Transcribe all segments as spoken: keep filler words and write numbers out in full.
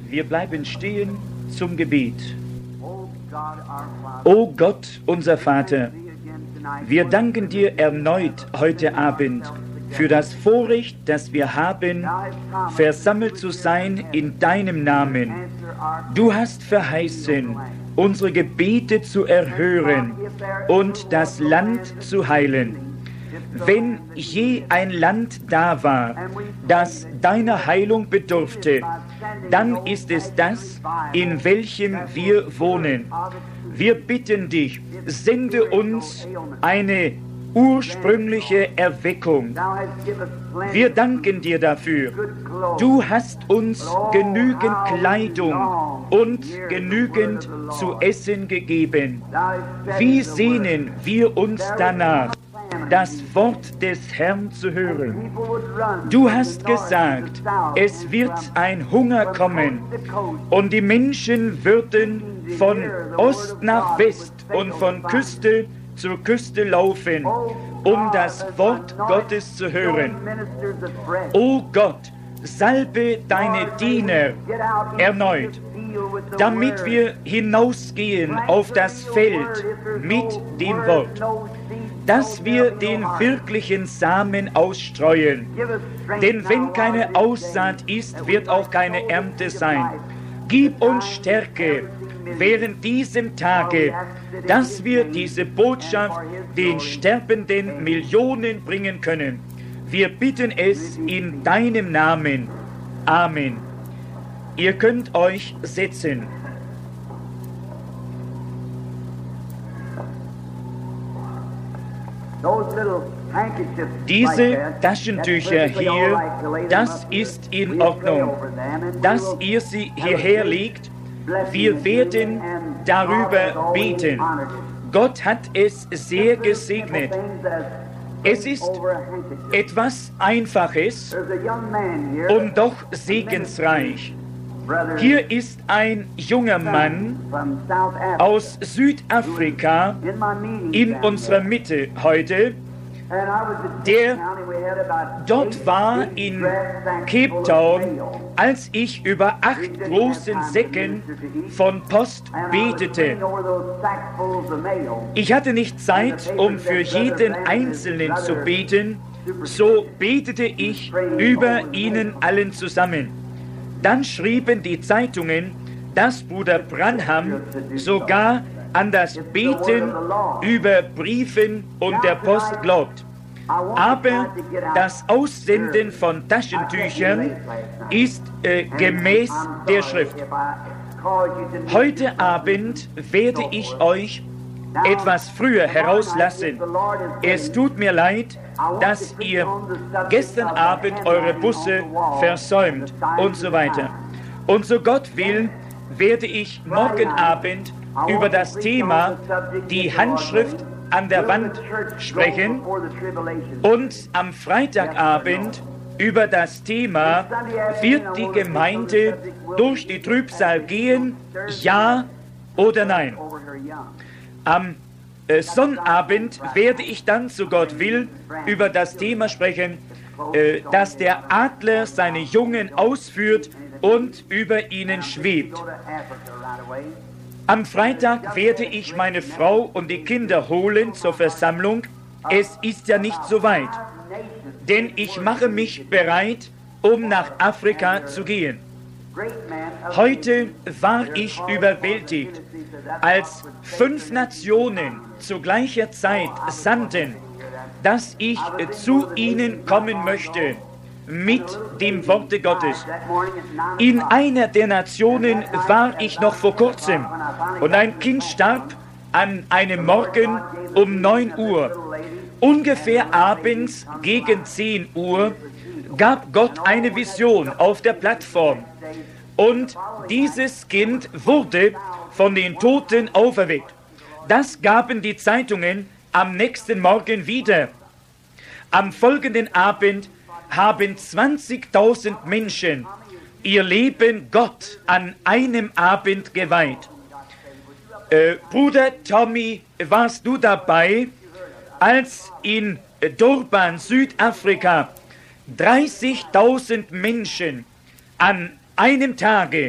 Wir bleiben stehen zum Gebet. O Gott, unser Vater, wir danken dir erneut heute Abend für das Vorrecht, das wir haben, versammelt zu sein in deinem Namen. Du hast verheißen, unsere Gebete zu erhören und das Land zu heilen. Wenn je ein Land da war, das deiner Heilung bedurfte, dann ist es das, in welchem wir wohnen. Wir bitten dich, sende uns eine ursprüngliche Erweckung. Wir danken dir dafür. Du hast uns genügend Kleidung und genügend zu essen gegeben. Wie sehnen wir uns danach, das Wort des Herrn zu hören. Du hast gesagt, es wird ein Hunger kommen und die Menschen würden von Ost nach West und von Küste zur Küste laufen, um das Wort Gottes zu hören. O Gott, salbe deine Diener erneut, damit wir hinausgehen auf das Feld mit dem Wort, dass wir den wirklichen Samen ausstreuen. Denn wenn keine Aussaat ist, wird auch keine Ernte sein. Gib uns Stärke während diesem Tage, dass wir diese Botschaft den sterbenden Millionen bringen können. Wir bitten es in deinem Namen. Amen. Ihr könnt euch setzen. Diese Taschentücher hier, das ist in Ordnung, dass ihr sie hierher legt. Wir werden darüber beten. Gott hat es sehr gesegnet. Es ist etwas Einfaches und doch segensreich. Hier ist ein junger Mann aus Südafrika in unserer Mitte heute, der dort war in Cape Town, als ich über acht großen Säcken von Post betete. Ich hatte nicht Zeit, um für jeden Einzelnen zu beten, so betete ich über ihnen allen zusammen. Dann schrieben die Zeitungen, dass Bruder Branham sogar an das Beten über Briefen und der Post glaubt. Aber das Aussenden von Taschentüchern ist äh, gemäß der Schrift. Heute Abend werde ich euch etwas früher herauslassen. Es tut mir leid, dass ihr gestern Abend eure Busse versäumt und so weiter. Und so Gott will, werde ich morgen Abend über das Thema die Handschrift an der Wand sprechen und am Freitagabend über das Thema, wird die Gemeinde durch die Trübsal gehen, ja oder nein. Am äh, Sonnabend werde ich dann, so Gott will, über das Thema sprechen, äh, dass der Adler seine Jungen ausführt und über ihnen schwebt. Am Freitag werde ich meine Frau und die Kinder holen zur Versammlung. Es ist ja nicht so weit, denn ich mache mich bereit, um nach Afrika zu gehen. Heute war ich überwältigt, als fünf Nationen zu gleicher Zeit sandten, dass ich zu ihnen kommen möchte mit dem Worte Gottes. In einer der Nationen war ich noch vor kurzem und ein Kind starb an einem Morgen um neun Uhr. Ungefähr abends gegen zehn Uhr gab Gott eine Vision auf der Plattform und dieses Kind wurde von den Toten auferweckt. Das gaben die Zeitungen am nächsten Morgen wieder. Am folgenden Abend haben zwanzigtausend Menschen ihr Leben Gott an einem Abend geweiht. Äh, Bruder Tommy, warst du dabei, als in Durban, Südafrika, dreißigtausend Menschen an einem Tage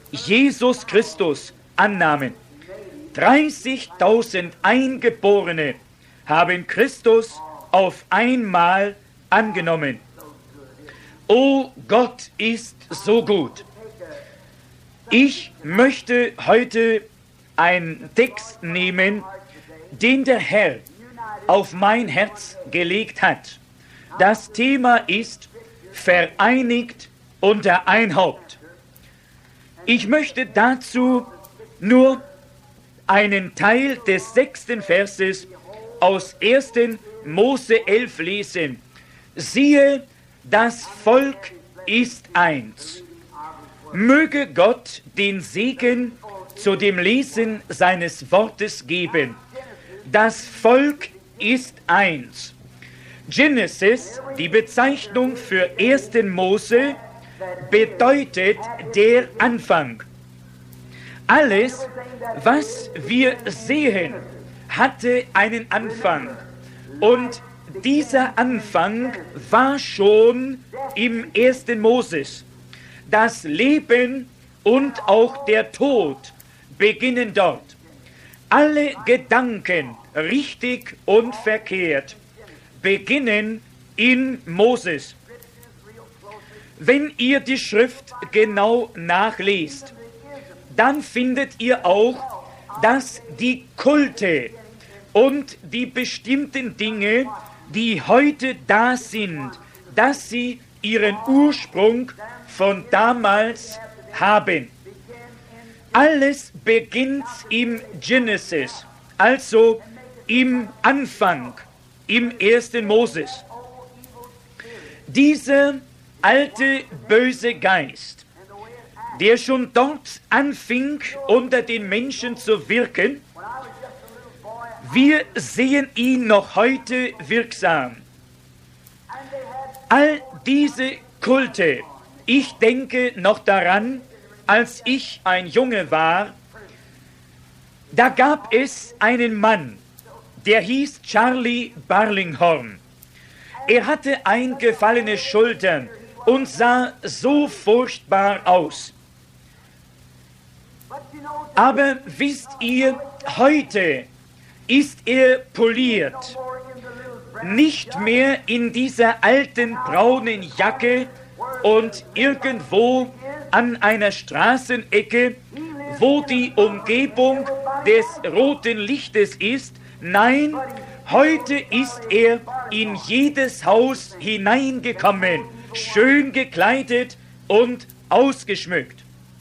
Jesus Christus annahmen. dreißigtausend Eingeborene haben Christus auf einmal angenommen. Oh, Gott ist so gut. Ich möchte heute einen Text nehmen, den der Herr auf mein Herz gelegt hat. Das Thema ist vereinigt unter ein Haupt. Ich möchte dazu nur einen Teil des sechsten Verses aus ersten Mose elf lesen. Siehe, das Volk ist eins. Möge Gott den Segen zu dem Lesen seines Wortes geben. Das Volk ist eins. Genesis, die Bezeichnung für ersten Mose, bedeutet der Anfang. Alles, was wir sehen, hatte einen Anfang. Und dieser Anfang war schon im ersten Moses. Das Leben und auch der Tod beginnen dort. Alle Gedanken, richtig und verkehrt, beginnen in Moses. Wenn ihr die Schrift genau nachlest, dann findet ihr auch, dass die Kulte und die bestimmten Dinge, die heute da sind, dass sie ihren Ursprung von damals haben. Alles beginnt im Genesis, also im Anfang, im ersten Moses. Dieser alte böse Geist, der schon dort anfing, unter den Menschen zu wirken, wir sehen ihn noch heute wirksam. All diese Kulte, ich denke noch daran, als ich ein Junge war, da gab es einen Mann, der hieß Charlie Barlinghorn. Er hatte eingefallene Schultern und sah so furchtbar aus. Aber wisst ihr, heute ist er poliert. Nicht mehr in dieser alten braunen Jacke und irgendwo an einer Straßenecke, wo die Umgebung des roten Lichtes ist. Nein, heute ist er in jedes Haus hineingekommen, schön gekleidet und ausgeschmückt.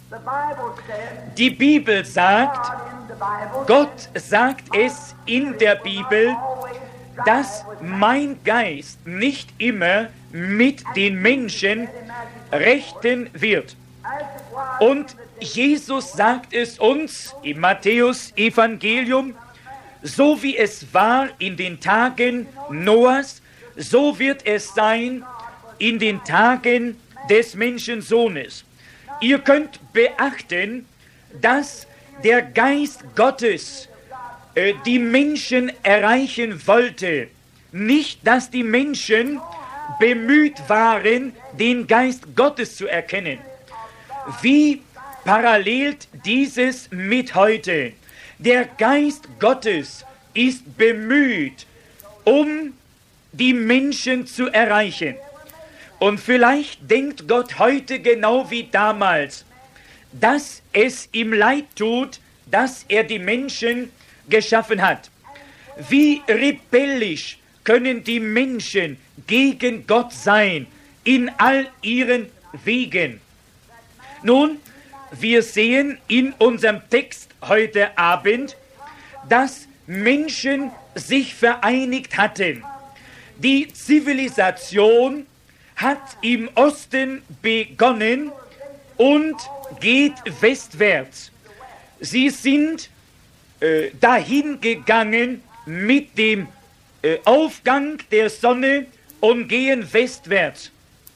Die Bibel sagt, Gott sagt es in der Bibel, dass mein Geist nicht immer mit den Menschen rechten wird. Und Jesus sagt es uns im Matthäus-Evangelium, so wie es war in den Tagen Noahs, so wird es sein in den Tagen des Menschensohnes. Ihr könnt beachten, dass der Geist Gottes äh, die Menschen erreichen wollte. Nicht, dass die Menschen bemüht waren, den Geist Gottes zu erkennen. Wie parallelt dieses mit heute? Der Geist Gottes ist bemüht, um die Menschen zu erreichen. Und vielleicht denkt Gott heute genau wie damals, dass es ihm leid tut, dass er die Menschen geschaffen hat. Wie rebellisch können die Menschen gegen Gott sein in all ihren Wegen. Nun, wir sehen in unserem Text heute Abend, dass Menschen sich vereinigt hatten. Die Zivilisation hat im Osten begonnen und geht westwärts. Sie sind äh, dahin gegangen mit dem äh, Aufgang der Sonne und gehen westwärts.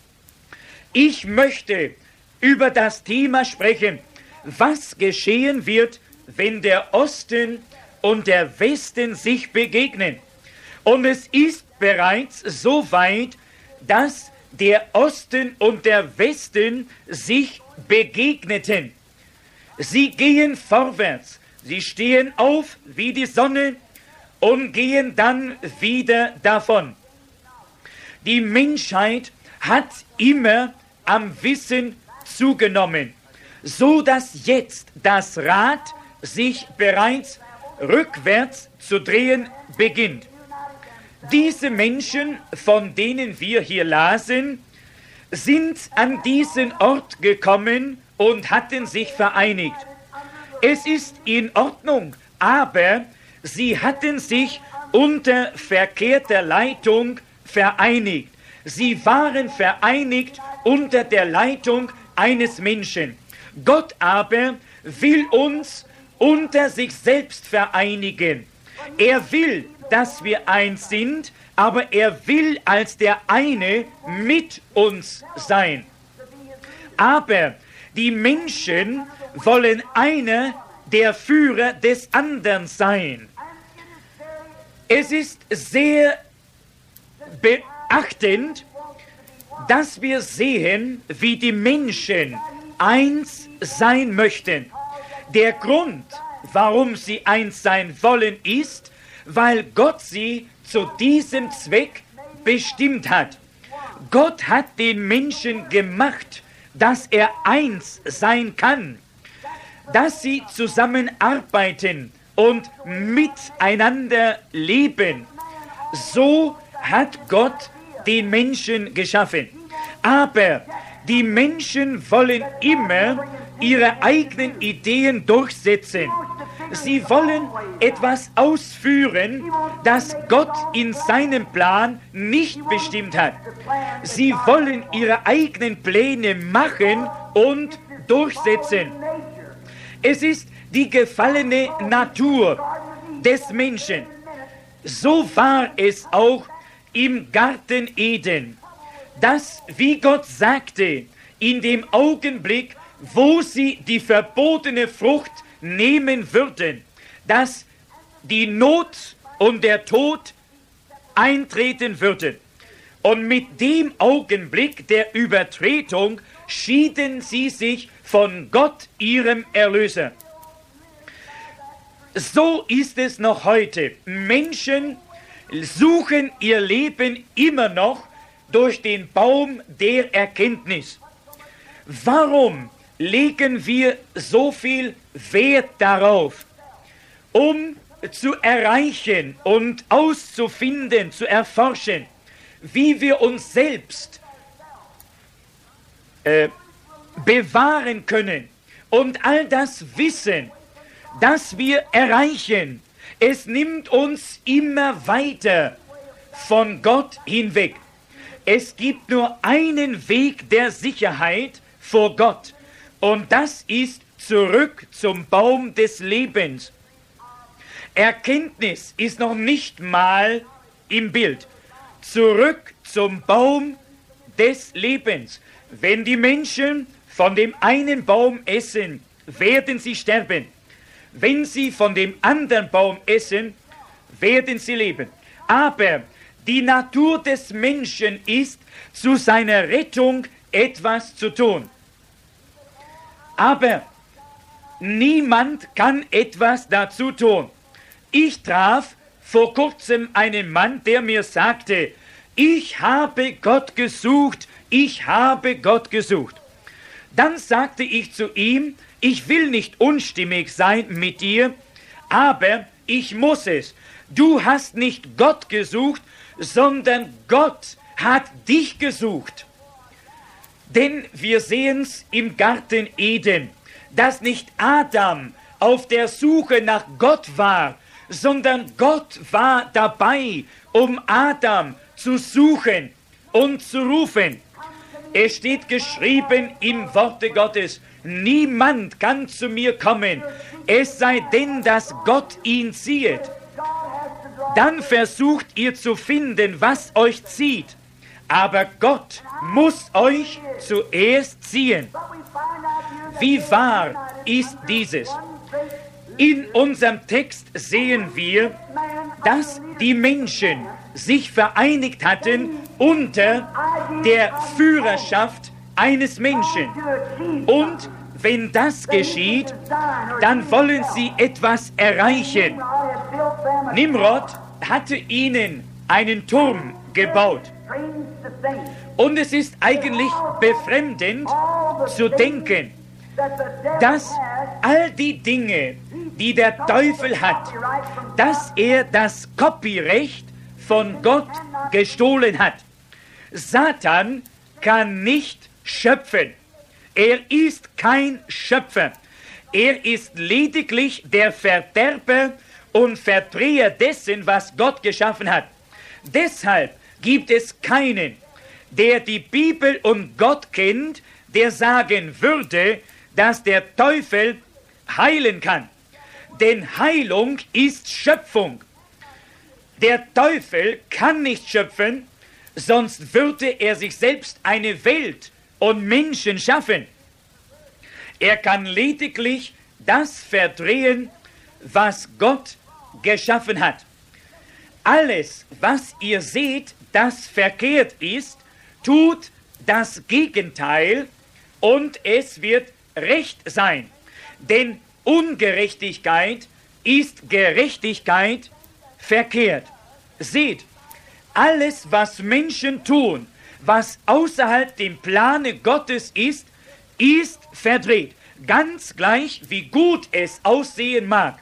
Ich möchte über das Thema sprechen, was geschehen wird, wenn der Osten und der Westen sich begegnen. Und es ist bereits so weit, dass der Osten und der Westen sich begegneten. Sie gehen vorwärts, sie stehen auf wie die Sonne und gehen dann wieder davon. Die Menschheit hat immer am Wissen zugenommen, so dass jetzt das Rad sich bereits rückwärts zu drehen beginnt. Diese Menschen, von denen wir hier lasen, sind an diesen Ort gekommen und hatten sich vereinigt. Es ist in Ordnung, aber sie hatten sich unter verkehrter Leitung vereinigt. Sie waren vereinigt unter der Leitung eines Menschen. Gott aber will uns unter sich selbst vereinigen. Er will, dass wir eins sind, aber er will als der eine mit uns sein. Aber die Menschen wollen einer der Führer des anderen sein. Es ist sehr beachtend, dass wir sehen, wie die Menschen eins sein möchten. Der Grund, warum sie eins sein wollen, ist, weil Gott sie zu diesem Zweck bestimmt hat. Gott hat den Menschen gemacht, dass er eins sein kann, dass sie zusammenarbeiten und miteinander leben. So hat Gott den Menschen geschaffen. Aber die Menschen wollen immer ihre eigenen Ideen durchsetzen. Sie wollen etwas ausführen, das Gott in seinem Plan nicht bestimmt hat. Sie wollen ihre eigenen Pläne machen und durchsetzen. Es ist die gefallene Natur des Menschen. So war es auch im Garten Eden, dass, wie Gott sagte, in dem Augenblick, wo sie die verbotene Frucht nehmen würden, dass die Not und der Tod eintreten würden. Und mit dem Augenblick der Übertretung schieden sie sich von Gott, ihrem Erlöser. So ist es noch heute. Menschen suchen ihr Leben immer noch durch den Baum der Erkenntnis. Warum legen wir so viel Wert darauf, um zu erreichen und auszufinden, zu erforschen, wie wir uns selbst äh, bewahren können und all das Wissen, das wir erreichen, es nimmt uns immer weiter von Gott hinweg. Es gibt nur einen Weg der Sicherheit vor Gott, und das ist zurück zum Baum des Lebens. Erkenntnis ist noch nicht mal im Bild. Zurück zum Baum des Lebens. Wenn die Menschen von dem einen Baum essen, werden sie sterben. Wenn sie von dem anderen Baum essen, werden sie leben. Aber die Natur des Menschen ist, zu seiner Rettung etwas zu tun. Aber niemand kann etwas dazu tun. Ich traf vor kurzem einen Mann, der mir sagte, ich habe Gott gesucht, ich habe Gott gesucht. Dann sagte ich zu ihm, ich will nicht unstimmig sein mit dir, aber ich muss es. Du hast nicht Gott gesucht, sondern Gott hat dich gesucht. Denn wir sehen es im Garten Eden, dass nicht Adam auf der Suche nach Gott war, sondern Gott war dabei, um Adam zu suchen und zu rufen. Es steht geschrieben im Worte Gottes, niemand kann zu mir kommen, es sei denn, dass Gott ihn ziehet. Dann versucht ihr zu finden, was euch zieht. Aber Gott muss euch zuerst ziehen. Wie wahr ist dieses? In unserem Text sehen wir, dass die Menschen sich vereinigt hatten unter der Führerschaft eines Menschen. Und wenn das geschieht, dann wollen sie etwas erreichen. Nimrod hatte ihnen einen Turm gebaut. Und es ist eigentlich befremdend zu denken, dass all die Dinge, die der Teufel hat, dass er das Copyrecht von Gott gestohlen hat. Satan kann nicht schöpfen. Er ist kein Schöpfer. Er ist lediglich der Verderber und Verdreher dessen, was Gott geschaffen hat. Deshalb gibt es keinen, der die Bibel und Gott kennt, der sagen würde, dass der Teufel heilen kann. Denn Heilung ist Schöpfung. Der Teufel kann nicht schöpfen, sonst würde er sich selbst eine Welt und Menschen schaffen. Er kann lediglich das verdrehen, was Gott geschaffen hat. Alles, was ihr seht, das verkehrt ist, tut das Gegenteil und es wird Recht sein. Denn Ungerechtigkeit ist Gerechtigkeit verkehrt. Seht, alles, was Menschen tun, was außerhalb dem Plane Gottes ist, ist verdreht. Ganz gleich, wie gut es aussehen mag.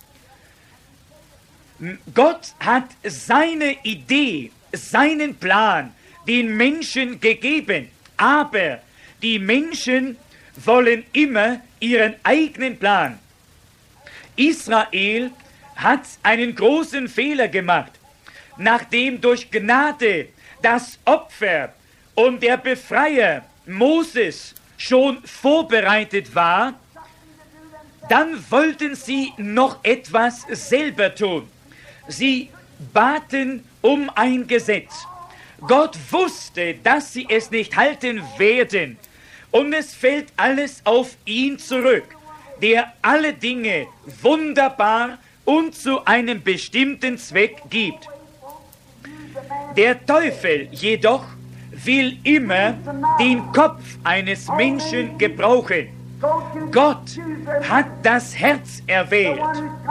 Gott hat seine Idee, seinen Plan den Menschen gegeben, aber die Menschen wollen immer ihren eigenen Plan. Israel hat einen großen Fehler gemacht, nachdem durch Gnade das Opfer und der Befreier Moses schon vorbereitet war, dann wollten sie noch etwas selber tun. Sie baten um ein Gesetz. Gott wusste, dass sie es nicht halten werden. Und es fällt alles auf ihn zurück, der alle Dinge wunderbar und zu einem bestimmten Zweck gibt. Der Teufel jedoch will immer den Kopf eines Menschen gebrauchen. Gott hat das Herz erwählt.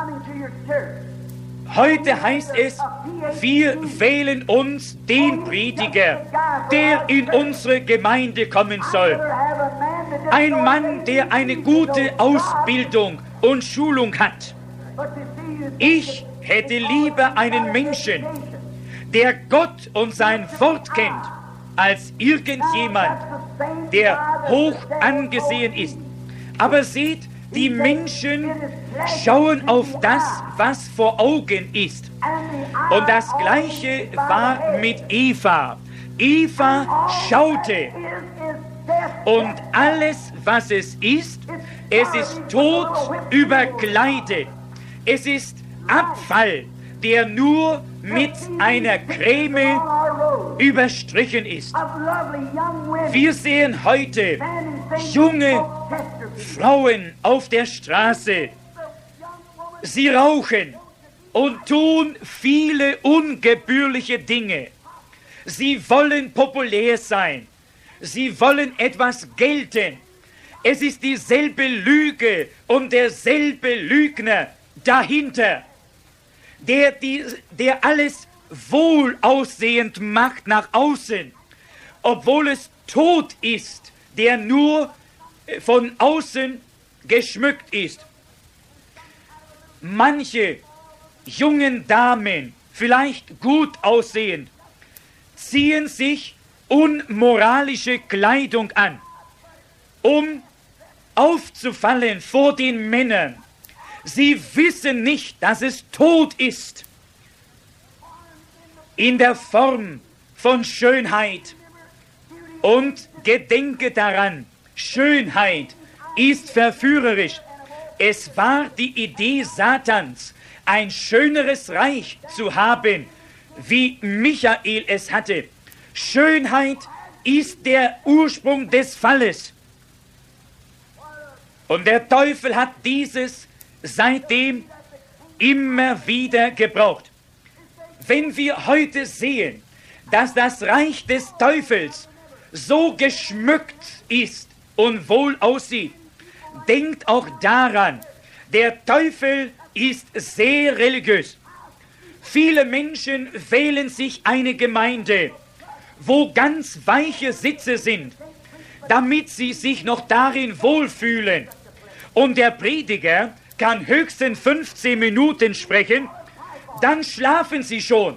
Heute heißt es, wir wählen uns den Prediger, der in unsere Gemeinde kommen soll. Ein Mann, der eine gute Ausbildung und Schulung hat. Ich hätte lieber einen Menschen, der Gott und sein Wort kennt, als irgendjemand, der hoch angesehen ist. Aber seht, die Menschen schauen auf das, was vor Augen ist. Und das Gleiche war mit Eva. Eva schaute. Und alles, was es ist, es ist Tod überkleidet. Es ist Abfall, der nur mit einer Creme überstrichen ist. Wir sehen heute junge Frauen auf der Straße. Sie rauchen und tun viele ungebührliche Dinge. Sie wollen populär sein. Sie wollen etwas gelten. Es ist dieselbe Lüge und derselbe Lügner dahinter, der, die, der alles wohlaussehend macht nach außen, obwohl es tot ist, der nur von außen geschmückt ist. Manche jungen Damen, vielleicht gut aussehend, ziehen sich unmoralische Kleidung an, um aufzufallen vor den Männern. Sie wissen nicht, dass es tot ist. In der Form von Schönheit. Und gedenke daran, Schönheit ist verführerisch. Es war die Idee Satans, ein schöneres Reich zu haben, wie Michael es hatte. Schönheit ist der Ursprung des Falles. Und der Teufel hat dieses seitdem immer wieder gebraucht. Wenn wir heute sehen, dass das Reich des Teufels so geschmückt ist und wohl aussieht, denkt auch daran, der Teufel ist sehr religiös. Viele Menschen wählen sich eine Gemeinde, wo ganz weiche Sitze sind, damit sie sich noch darin wohlfühlen. Und der Prediger kann höchstens fünfzehn Minuten sprechen, dann schlafen sie schon.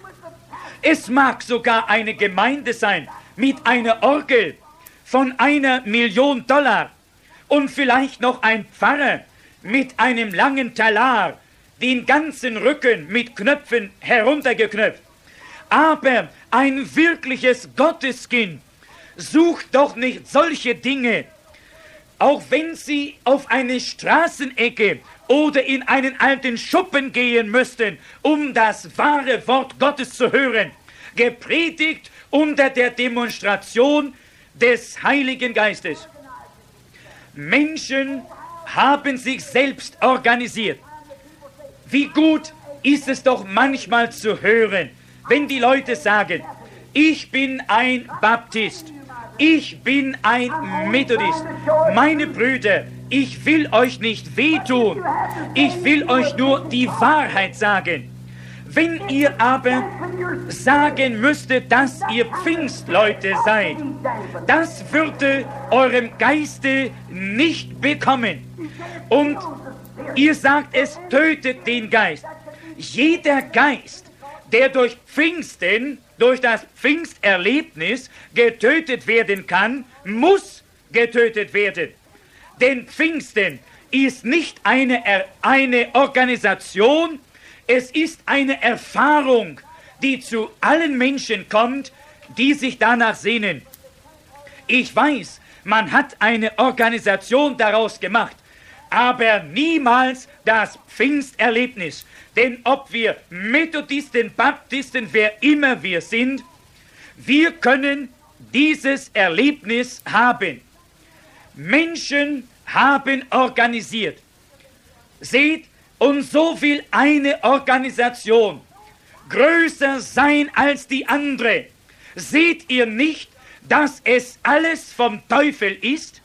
Es mag sogar eine Gemeinde sein mit einer Orgel von einer Million Dollar und vielleicht noch ein Pfarrer mit einem langen Talar, den ganzen Rücken mit Knöpfen heruntergeknöpft. Aber ein wirkliches Gotteskind sucht doch nicht solche Dinge, auch wenn sie auf eine Straßenecke oder in einen alten Schuppen gehen müssten, um das wahre Wort Gottes zu hören, gepredigt unter der Demonstration des Heiligen Geistes. Menschen haben sich selbst organisiert. Wie gut ist es doch manchmal zu hören, wenn die Leute sagen, ich bin ein Baptist, ich bin ein Methodist. Meine Brüder, ich will euch nicht wehtun, ich will euch nur die Wahrheit sagen. Wenn ihr aber sagen müsstet, dass ihr Pfingstleute seid, das würde eurem Geiste nicht bekommen. Und ihr sagt, es tötet den Geist. Jeder Geist, der durch Pfingsten, durch das Pfingsterlebnis getötet werden kann, muss getötet werden. Denn Pfingsten ist nicht eine, eine Organisation, es ist eine Erfahrung, die zu allen Menschen kommt, die sich danach sehnen. Ich weiß, man hat eine Organisation daraus gemacht, aber niemals das Pfingsterlebnis. Denn ob wir Methodisten, Baptisten, wer immer wir sind, wir können dieses Erlebnis haben. Menschen haben organisiert. Seht, und so will eine Organisation größer sein als die andere. Seht ihr nicht, dass es alles vom Teufel ist?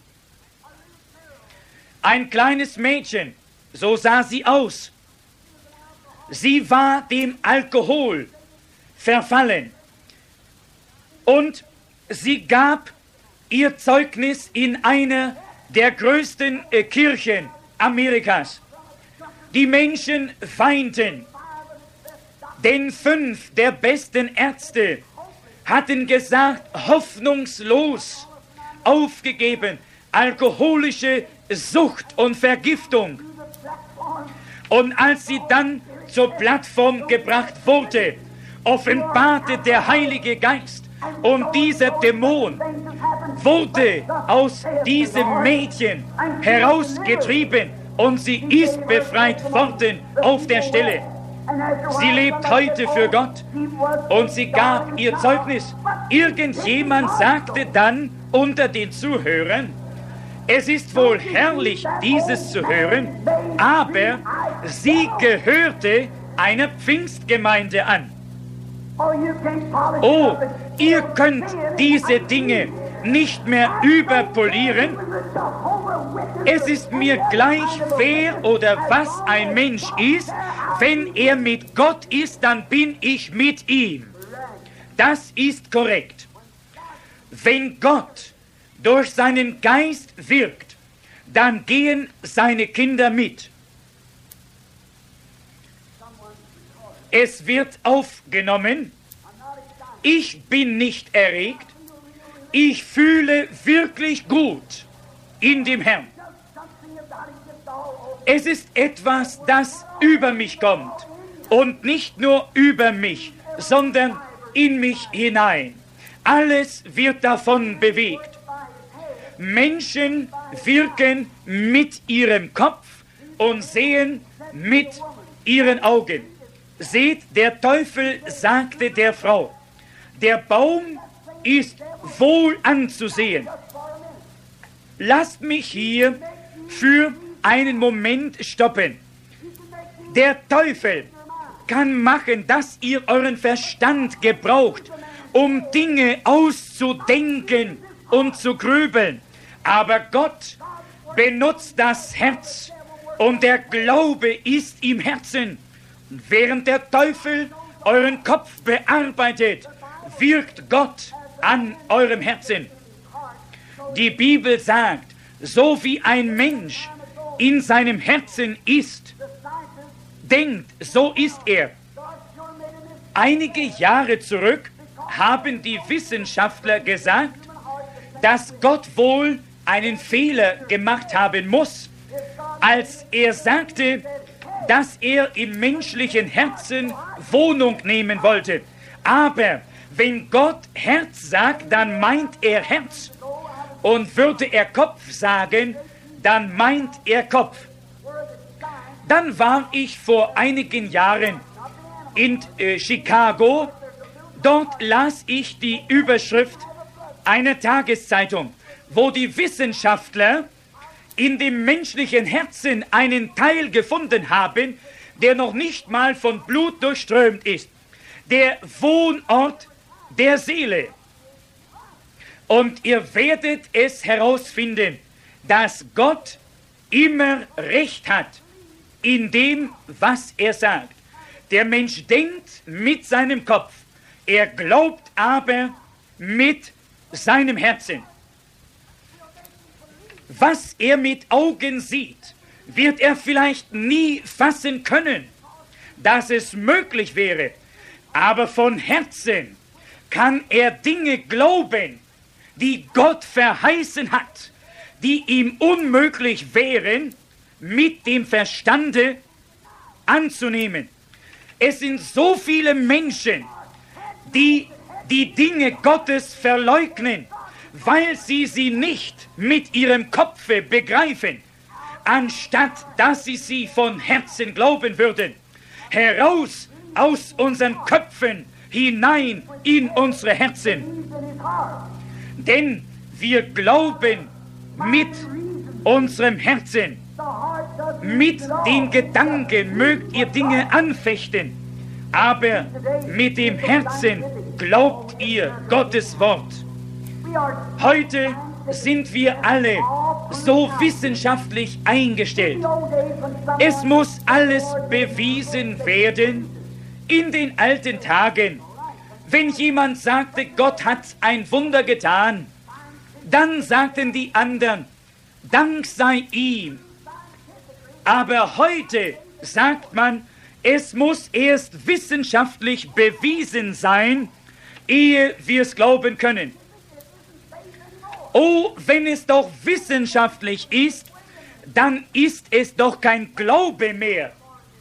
Ein kleines Mädchen, so sah sie aus. Sie war dem Alkohol verfallen und sie gab ihr Zeugnis in einer der größten äh, Kirchen Amerikas. Die Menschen weinten, denn fünf der besten Ärzte hatten gesagt, hoffnungslos aufgegeben, alkoholische Sucht und Vergiftung. Und als sie dann zur Plattform gebracht wurde, offenbarte der Heilige Geist und dieser Dämon wurde aus diesem Mädchen herausgetrieben und sie ist befreit worden auf der Stelle. Sie lebt heute für Gott und sie gab ihr Zeugnis. Irgendjemand sagte dann unter den Zuhörern, es ist wohl herrlich, dieses zu hören, aber sie gehörte einer Pfingstgemeinde an. Oh, ihr könnt diese Dinge nicht mehr überpolieren. Es ist mir gleich, wer oder was ein Mensch ist. Wenn er mit Gott ist, dann bin ich mit ihm. Das ist korrekt. Wenn Gott durch seinen Geist wirkt, dann gehen seine Kinder mit. Es wird aufgenommen. Ich bin nicht erregt. Ich fühle wirklich gut in dem Herrn. Es ist etwas, das über mich kommt. Und nicht nur über mich, sondern in mich hinein. Alles wird davon bewegt. Menschen wirken mit ihrem Kopf und sehen mit ihren Augen. Seht, der Teufel sagte der Frau, der Baum ist wohl anzusehen. Lasst mich hier für einen Moment stoppen. Der Teufel kann machen, dass ihr euren Verstand gebraucht, um Dinge auszudenken und zu grübeln. Aber Gott benutzt das Herz und der Glaube ist im Herzen. Während der Teufel euren Kopf bearbeitet, wirkt Gott an eurem Herzen. Die Bibel sagt, so wie ein Mensch in seinem Herzen ist, denkt, so ist er. Einige Jahre zurück haben die Wissenschaftler gesagt, dass Gott wohl einen Fehler gemacht haben muss, als er sagte, dass er im menschlichen Herzen Wohnung nehmen wollte. Aber wenn Gott Herz sagt, dann meint er Herz. Und würde er Kopf sagen, dann meint er Kopf. Dann war ich vor einigen Jahren in äh, Chicago. Dort las ich die Überschrift einer Tageszeitung, wo die Wissenschaftler in dem menschlichen Herzen einen Teil gefunden haben, der noch nicht mal von Blut durchströmt ist. Der Wohnort der Seele. Und ihr werdet es herausfinden, dass Gott immer Recht hat in dem, was er sagt. Der Mensch denkt mit seinem Kopf, er glaubt aber mit seinem Herzen. Was er mit Augen sieht, wird er vielleicht nie fassen können, dass es möglich wäre, aber von Herzen kann er Dinge glauben, die Gott verheißen hat, die ihm unmöglich wären, mit dem Verstande anzunehmen. Es sind so viele Menschen, die die Dinge Gottes verleugnen, weil sie sie nicht mit ihrem Kopfe begreifen, anstatt dass sie sie von Herzen glauben würden. Heraus aus unseren Köpfen, hinein in unsere Herzen. Denn wir glauben mit unserem Herzen. Mit den Gedanken mögt ihr Dinge anfechten, aber mit dem Herzen glaubt ihr Gottes Wort. Heute sind wir alle so wissenschaftlich eingestellt. Es muss alles bewiesen werden. In den alten Tagen, wenn jemand sagte, Gott hat ein Wunder getan, dann sagten die anderen, Dank sei ihm. Aber heute sagt man, es muss erst wissenschaftlich bewiesen sein, ehe wir es glauben können. Oh, wenn es doch wissenschaftlich ist, dann ist es doch kein Glaube mehr.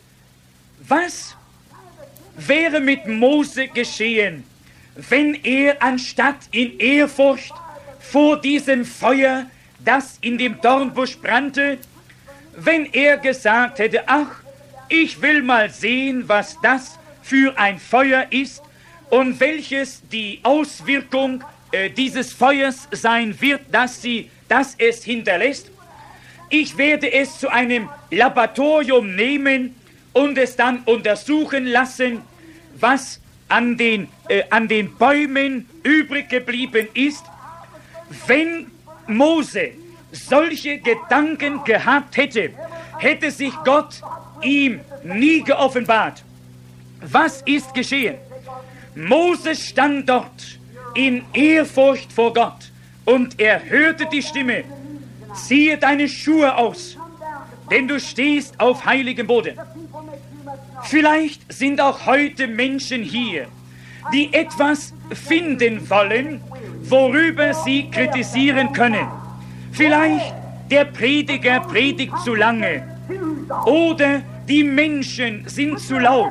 Was wäre mit Mose geschehen, wenn er anstatt in Ehrfurcht vor diesem Feuer, das in dem Dornbusch brannte, wenn er gesagt hätte, ach, ich will mal sehen, was das für ein Feuer ist und welches die Auswirkung äh, dieses Feuers sein wird, dass, sie, dass es hinterlässt. Ich werde es zu einem Laboratorium nehmen und es dann untersuchen lassen, was an den, äh, an den Bäumen übrig geblieben ist. Wenn Mose solche Gedanken gehabt hätte, hätte sich Gott ihm nie geoffenbart. Was ist geschehen? Mose stand dort in Ehrfurcht vor Gott und er hörte die Stimme, ziehe deine Schuhe aus, denn du stehst auf heiligem Boden. Vielleicht sind auch heute Menschen hier, die etwas finden wollen, worüber sie kritisieren können. Vielleicht der Prediger predigt zu lange oder die Menschen sind zu laut.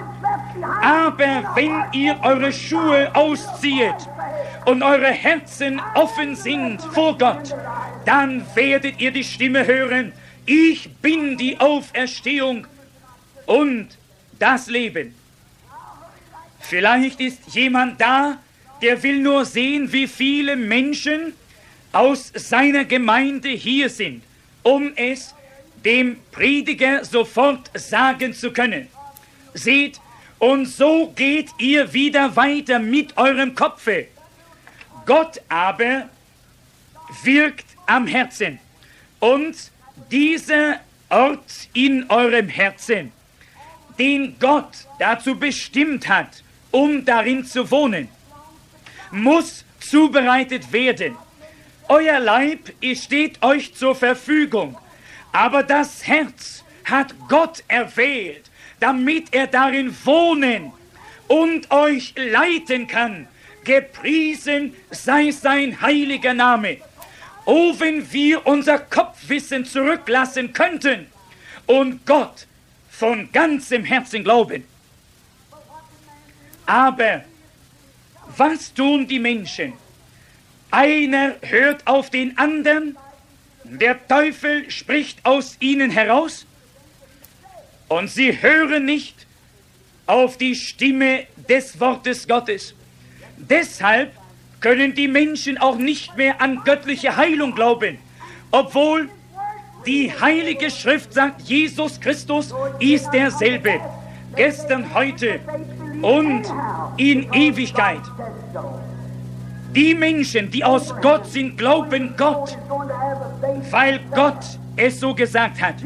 Aber wenn ihr eure Schuhe auszieht und eure Herzen offen sind vor Gott, dann werdet ihr die Stimme hören, ich bin die Auferstehung und das Leben. Vielleicht ist jemand da, der will nur sehen, wie viele Menschen aus seiner Gemeinde hier sind, um es dem Prediger sofort sagen zu können. Seht, und so geht ihr wieder weiter mit eurem Kopfe. Gott aber wirkt am Herzen. Und dieser Ort in eurem Herzen, den Gott dazu bestimmt hat, um darin zu wohnen, muss zubereitet werden. Euer Leib steht euch zur Verfügung, aber das Herz hat Gott erwählt, damit er darin wohnen und euch leiten kann. Gepriesen sei sein heiliger Name. Oh, wenn wir unser Kopfwissen zurücklassen könnten und Gott von ganzem Herzen glauben. Aber was tun die Menschen? Einer hört auf den anderen, der Teufel spricht aus ihnen heraus und sie hören nicht auf die Stimme des Wortes Gottes. Deshalb können die Menschen auch nicht mehr an göttliche Heilung glauben, obwohl die Heilige Schrift sagt, Jesus Christus ist derselbe, gestern, heute und in Ewigkeit. Die Menschen, die aus Gott sind, glauben Gott, weil Gott es so gesagt hat.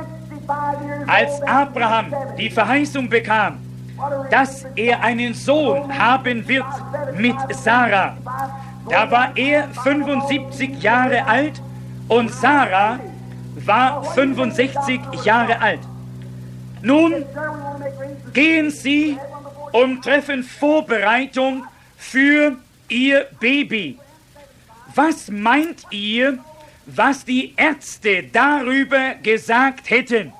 Als Abraham die Verheißung bekam, dass er einen Sohn haben wird mit Sarah, da war er fünfundsiebzig Jahre alt und Sarah war fünfundsechzig Jahre alt. Nun gehen sie und treffen Vorbereitung für ihr Baby. Was meint ihr, was die Ärzte darüber gesagt hätten?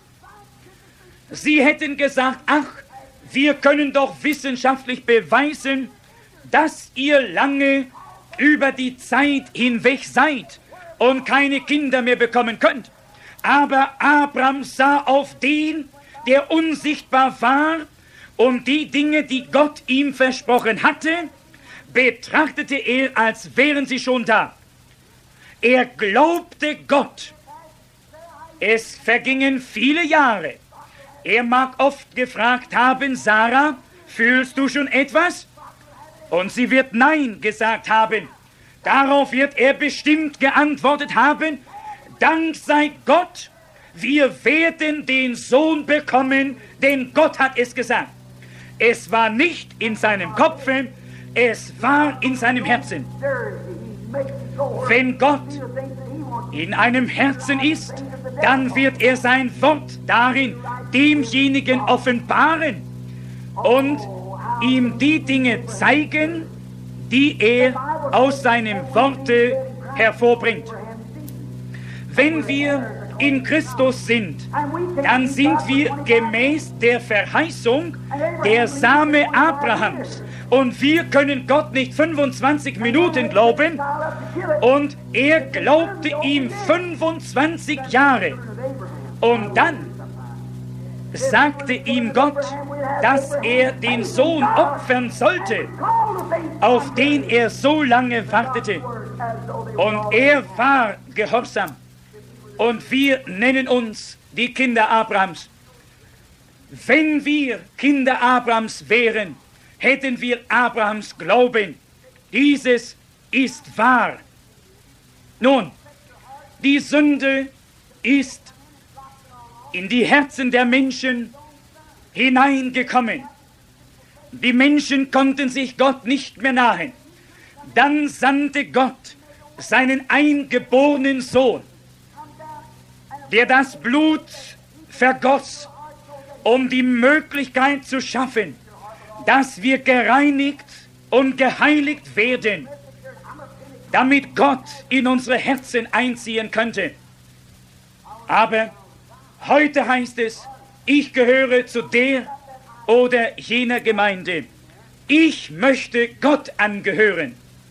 Sie hätten gesagt, ach, wir können doch wissenschaftlich beweisen, dass ihr lange über die Zeit hinweg seid und keine Kinder mehr bekommen könnt. Aber Abraham sah auf den, der unsichtbar war, und die Dinge, die Gott ihm versprochen hatte, betrachtete er, als wären sie schon da. Er glaubte Gott. Es vergingen viele Jahre. Er mag oft gefragt haben, Sarah, fühlst du schon etwas? Und sie wird Nein gesagt haben. Darauf wird er bestimmt geantwortet haben, Dank sei Gott, wir werden den Sohn bekommen, denn Gott hat es gesagt. Es war nicht in seinem Kopf, es war in seinem Herzen. Wenn Gott in einem Herzen ist, dann wird er sein Wort darin demjenigen offenbaren und ihm die Dinge zeigen, die er aus seinem Worte hervorbringt. Wenn wir in Christus sind, dann sind wir gemäß der Verheißung der Same Abrahams. Und wir können Gott nicht fünfundzwanzig Minuten glauben, und er glaubte ihm fünfundzwanzig Jahre. Und dann sagte ihm Gott, dass er den Sohn opfern sollte, auf den er so lange wartete. Und er war gehorsam. Und wir nennen uns die Kinder Abrahams. Wenn wir Kinder Abrahams wären, hätten wir Abrahams Glauben. Dieses ist wahr. Nun, die Sünde ist in die Herzen der Menschen hineingekommen. Die Menschen konnten sich Gott nicht mehr nahen. Dann sandte Gott seinen eingeborenen Sohn, der das Blut vergoss, um die Möglichkeit zu schaffen, dass wir gereinigt und geheiligt werden, damit Gott in unsere Herzen einziehen könnte. Aber heute heißt es, ich gehöre zu der oder jener Gemeinde. Ich möchte Gott angehören.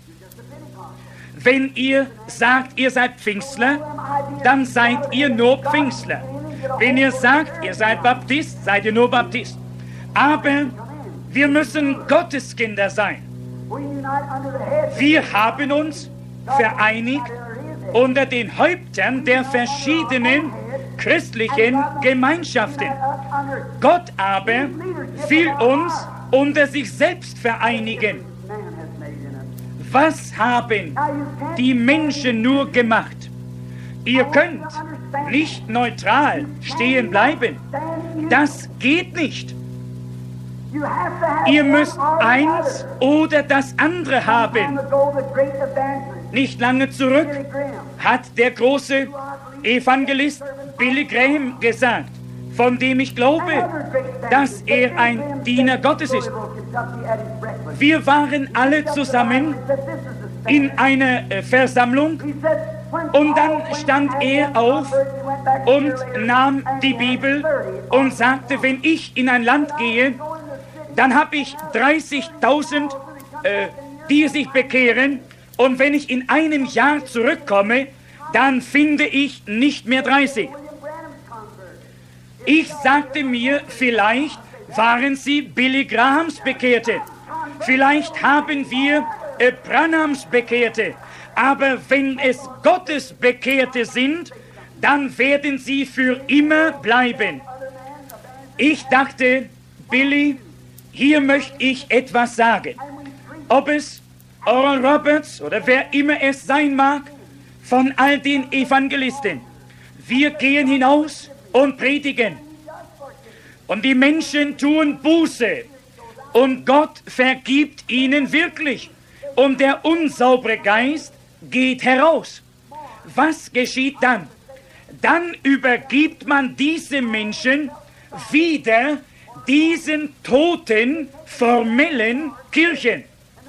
Wenn ihr sagt, ihr seid Pfingstler, dann seid ihr nur Pfingstler. Wenn ihr sagt, ihr seid Baptist, seid ihr nur Baptist. Aber wir müssen Gotteskinder sein. Wir haben uns vereinigt unter den Häuptern der verschiedenen christlichen Gemeinschaften. Gott aber will uns unter sich selbst vereinigen. Was haben die Menschen nur gemacht? Ihr könnt nicht neutral stehen bleiben. Das geht nicht. Ihr müsst eins oder das andere haben. Nicht lange zurück hat der große Evangelist Billy Graham gesagt, von dem ich glaube, dass er ein Diener Gottes ist. Wir waren alle zusammen in einer Versammlung und dann stand er auf und nahm die Bibel und sagte, wenn ich in ein Land gehe, dann habe ich dreißigtausend, äh, die sich bekehren, und wenn ich in einem Jahr zurückkomme, dann finde ich nicht mehr dreißig. Ich sagte mir, vielleicht waren sie Billy Grahams Bekehrte, vielleicht haben wir äh, Branhams Bekehrte, aber wenn es Gottes Bekehrte sind, dann werden sie für immer bleiben. Ich dachte, Billy, hier möchte ich etwas sagen. Ob es Oral Roberts oder wer immer es sein mag, von all den Evangelisten. Wir gehen hinaus und predigen. Und die Menschen tun Buße. Und Gott vergibt ihnen wirklich. Und der unsaubere Geist geht heraus. Was geschieht dann? Dann übergibt man diese Menschen wieder diesen toten, formellen Kirchen.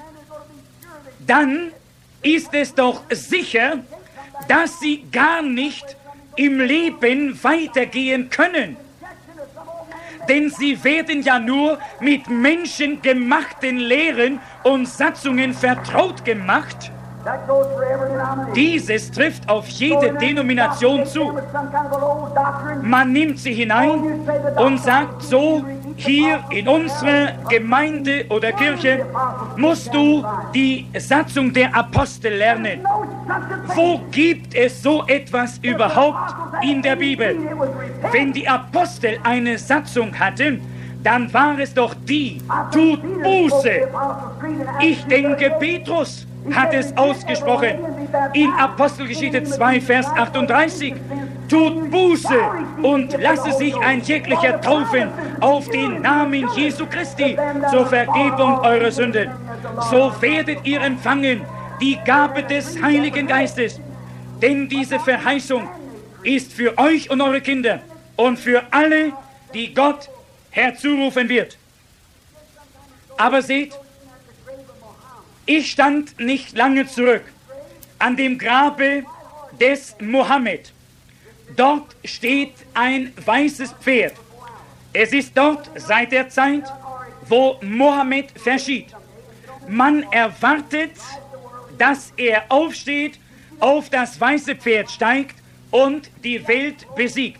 Dann ist es doch sicher, dass sie gar nicht im Leben weitergehen können. Denn sie werden ja nur mit menschengemachten Lehren und Satzungen vertraut gemacht. Dieses trifft auf jede Denomination zu. Man nimmt sie hinein und sagt so, hier in unserer Gemeinde oder Kirche musst du die Satzung der Apostel lernen. Wo gibt es so etwas überhaupt in der Bibel? Wenn die Apostel eine Satzung hatten, dann war es doch die, tut Buße. Ich denke, Petrus hat es ausgesprochen in Apostelgeschichte zwei, Vers achtunddreißig. Tut Buße und lasse sich ein jeglicher taufen auf den Namen Jesu Christi zur Vergebung eurer Sünden. So werdet ihr empfangen die Gabe des Heiligen Geistes. Denn diese Verheißung ist für euch und eure Kinder und für alle, die Gott herzurufen wird. Aber seht, ich stand nicht lange zurück an dem Grabe des Mohammed. Dort steht ein weißes Pferd. Es ist dort seit der Zeit, wo Mohammed verschied. Man erwartet, dass er aufsteht, auf das weiße Pferd steigt und die Welt besiegt.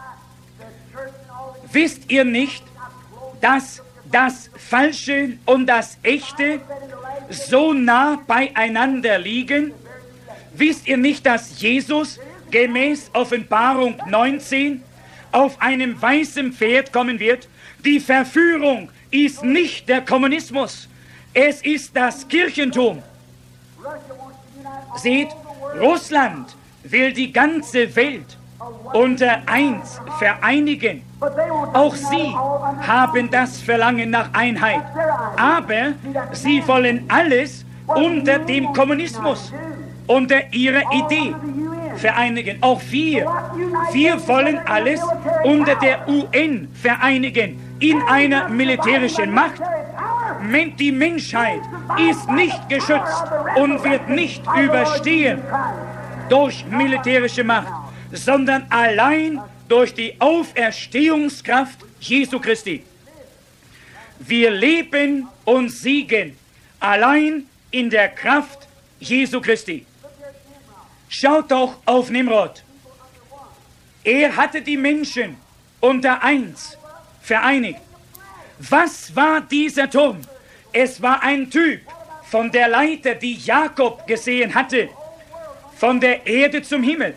Wisst ihr nicht, dass das Falsche und das Echte so nah beieinander liegen? Wisst ihr nicht, dass Jesus gemäß Offenbarung neunzehn auf einem weißen Pferd kommen wird? Die Verführung ist nicht der Kommunismus, es ist das Kirchentum. Seht, Russland will die ganze Welt unter eins vereinigen. Auch sie haben das Verlangen nach Einheit, aber sie wollen alles unter dem Kommunismus, unter ihrer Idee vereinigen. Auch wir, wir wollen alles unter der U N vereinigen, in einer militärischen Macht. Die Menschheit ist nicht geschützt und wird nicht überstehen durch militärische Macht, sondern allein durch die Auferstehungskraft Jesu Christi. Wir leben und siegen allein in der Kraft Jesu Christi. Schaut doch auf Nimrod. Er hatte die Menschen unter eins vereinigt. Was war dieser Turm? Es war ein Typ von der Leiter, die Jakob gesehen hatte, von der Erde zum Himmel.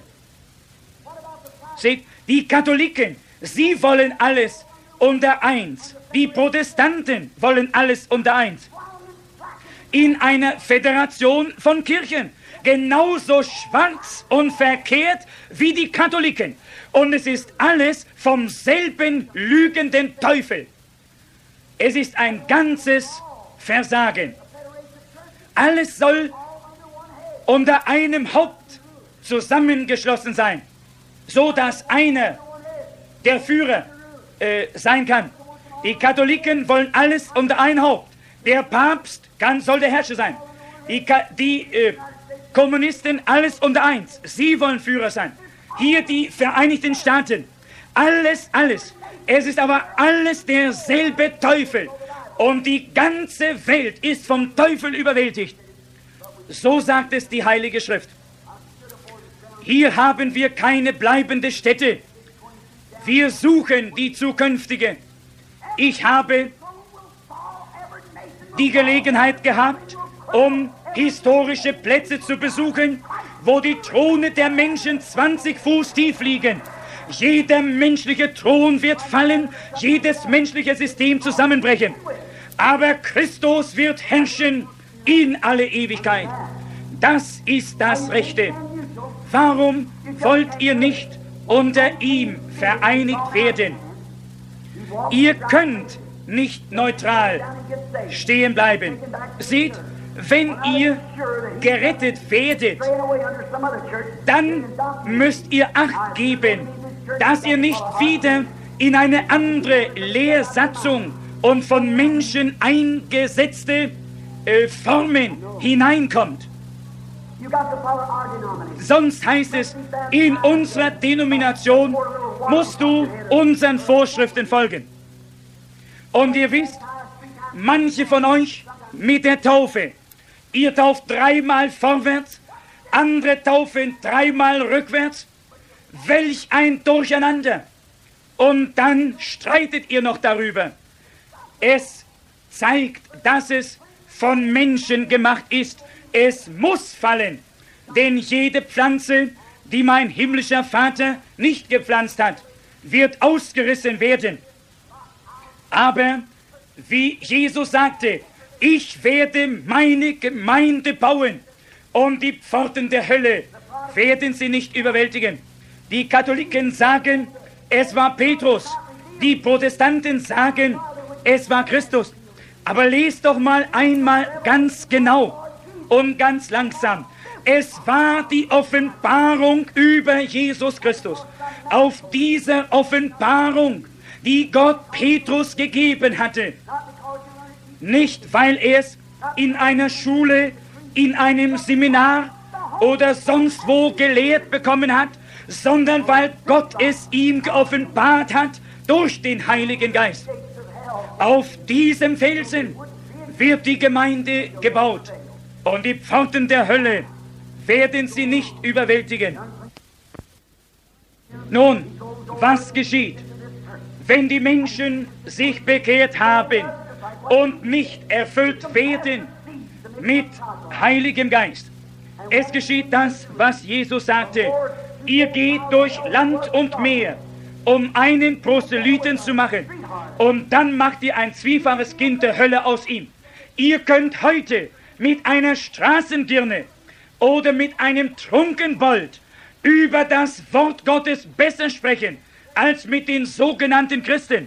Seht, die Katholiken, sie wollen alles unter eins. Die Protestanten wollen alles unter eins. In einer Föderation von Kirchen. genauso schwarz und verkehrt wie die Katholiken. Und es ist alles vom selben lügenden Teufel. Es ist ein ganzes Versagen. Alles soll unter einem Haupt zusammengeschlossen sein, so dass einer der Führer äh, sein kann. Die Katholiken wollen alles unter ein Haupt. Der Papst kann, soll der Herrscher sein. Die, die äh, Kommunisten alles unter eins. Sie wollen Führer sein. Hier die Vereinigten Staaten. Alles, alles. Es ist aber alles derselbe Teufel. Und die ganze Welt ist vom Teufel überwältigt. So sagt es die Heilige Schrift. Hier haben wir keine bleibende Stätte. Wir suchen die zukünftige. Ich habe die Gelegenheit gehabt, um historische Plätze zu besuchen, wo die Throne der Menschen zwanzig Fuß tief liegen. Jeder menschliche Thron wird fallen, jedes menschliche System zusammenbrechen. Aber Christus wird herrschen in alle Ewigkeit. Das ist das Rechte. Warum wollt ihr nicht unter ihm vereinigt werden? Ihr könnt nicht neutral stehen bleiben. Seht, wenn ihr gerettet werdet, dann müsst ihr Acht geben, dass ihr nicht wieder in eine andere Lehrsatzung und von Menschen eingesetzte äh, Formen hineinkommt. Sonst heißt es, in unserer Denomination musst du unseren Vorschriften folgen. Und ihr wisst, manche von euch mit der Taufe, ihr tauft dreimal vorwärts, andere taufen dreimal rückwärts. Welch ein Durcheinander! Und dann streitet ihr noch darüber. Es zeigt, dass es von Menschen gemacht ist. Es muss fallen, denn jede Pflanze, die mein himmlischer Vater nicht gepflanzt hat, wird ausgerissen werden. Aber wie Jesus sagte, ich werde meine Gemeinde bauen und die Pforten der Hölle werden sie nicht überwältigen. Die Katholiken sagen, es war Petrus. Die Protestanten sagen, es war Christus. Aber lest doch mal einmal ganz genau und ganz langsam. Es war die Offenbarung über Jesus Christus. Auf dieser Offenbarung, die Gott Petrus gegeben hatte. Nicht, weil er es in einer Schule, in einem Seminar oder sonst wo gelehrt bekommen hat, sondern weil Gott es ihm geoffenbart hat durch den Heiligen Geist. Auf diesem Felsen wird die Gemeinde gebaut und die Pforten der Hölle werden sie nicht überwältigen. Nun, was geschieht, wenn die Menschen sich bekehrt haben und nicht erfüllt werden mit Heiligem Geist? Es geschieht das, was Jesus sagte. Ihr geht durch Land und Meer, um einen Proselyten zu machen. Und dann macht ihr ein zwiefaches Kind der Hölle aus ihm. Ihr könnt heute mit einer Straßendirne oder mit einem Trunkenbold über das Wort Gottes besser sprechen, als mit den sogenannten Christen.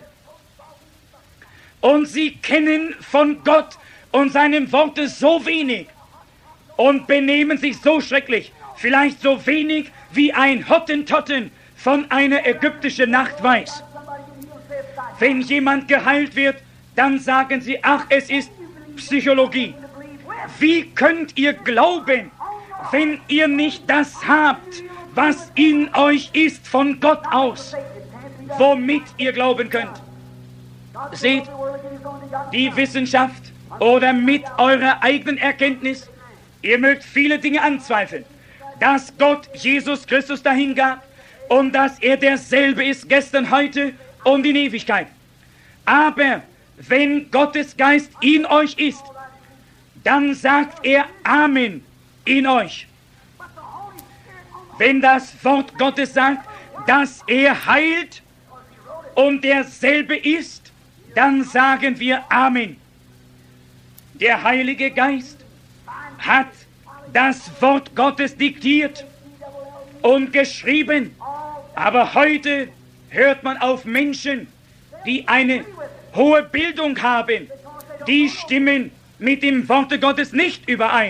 Und sie kennen von Gott und seinem Worte so wenig und benehmen sich so schrecklich, vielleicht so wenig wie ein Hottentotten von einer ägyptischen Nacht weiß. Wenn jemand geheilt wird, dann sagen sie, ach, es ist Psychologie. Wie könnt ihr glauben, wenn ihr nicht das habt, was in euch ist von Gott aus, womit ihr glauben könnt? Seht, die Wissenschaft oder mit eurer eigenen Erkenntnis, ihr mögt viele Dinge anzweifeln, dass Gott Jesus Christus dahingab und dass er derselbe ist gestern, heute und in Ewigkeit. Aber wenn Gottes Geist in euch ist, dann sagt er Amen in euch. Wenn das Wort Gottes sagt, dass er heilt und derselbe ist, dann sagen wir Amen. Der Heilige Geist hat das Wort Gottes diktiert und geschrieben. Aber heute hört man auf Menschen, die eine hohe Bildung haben, die stimmen mit dem Worte Gottes nicht überein.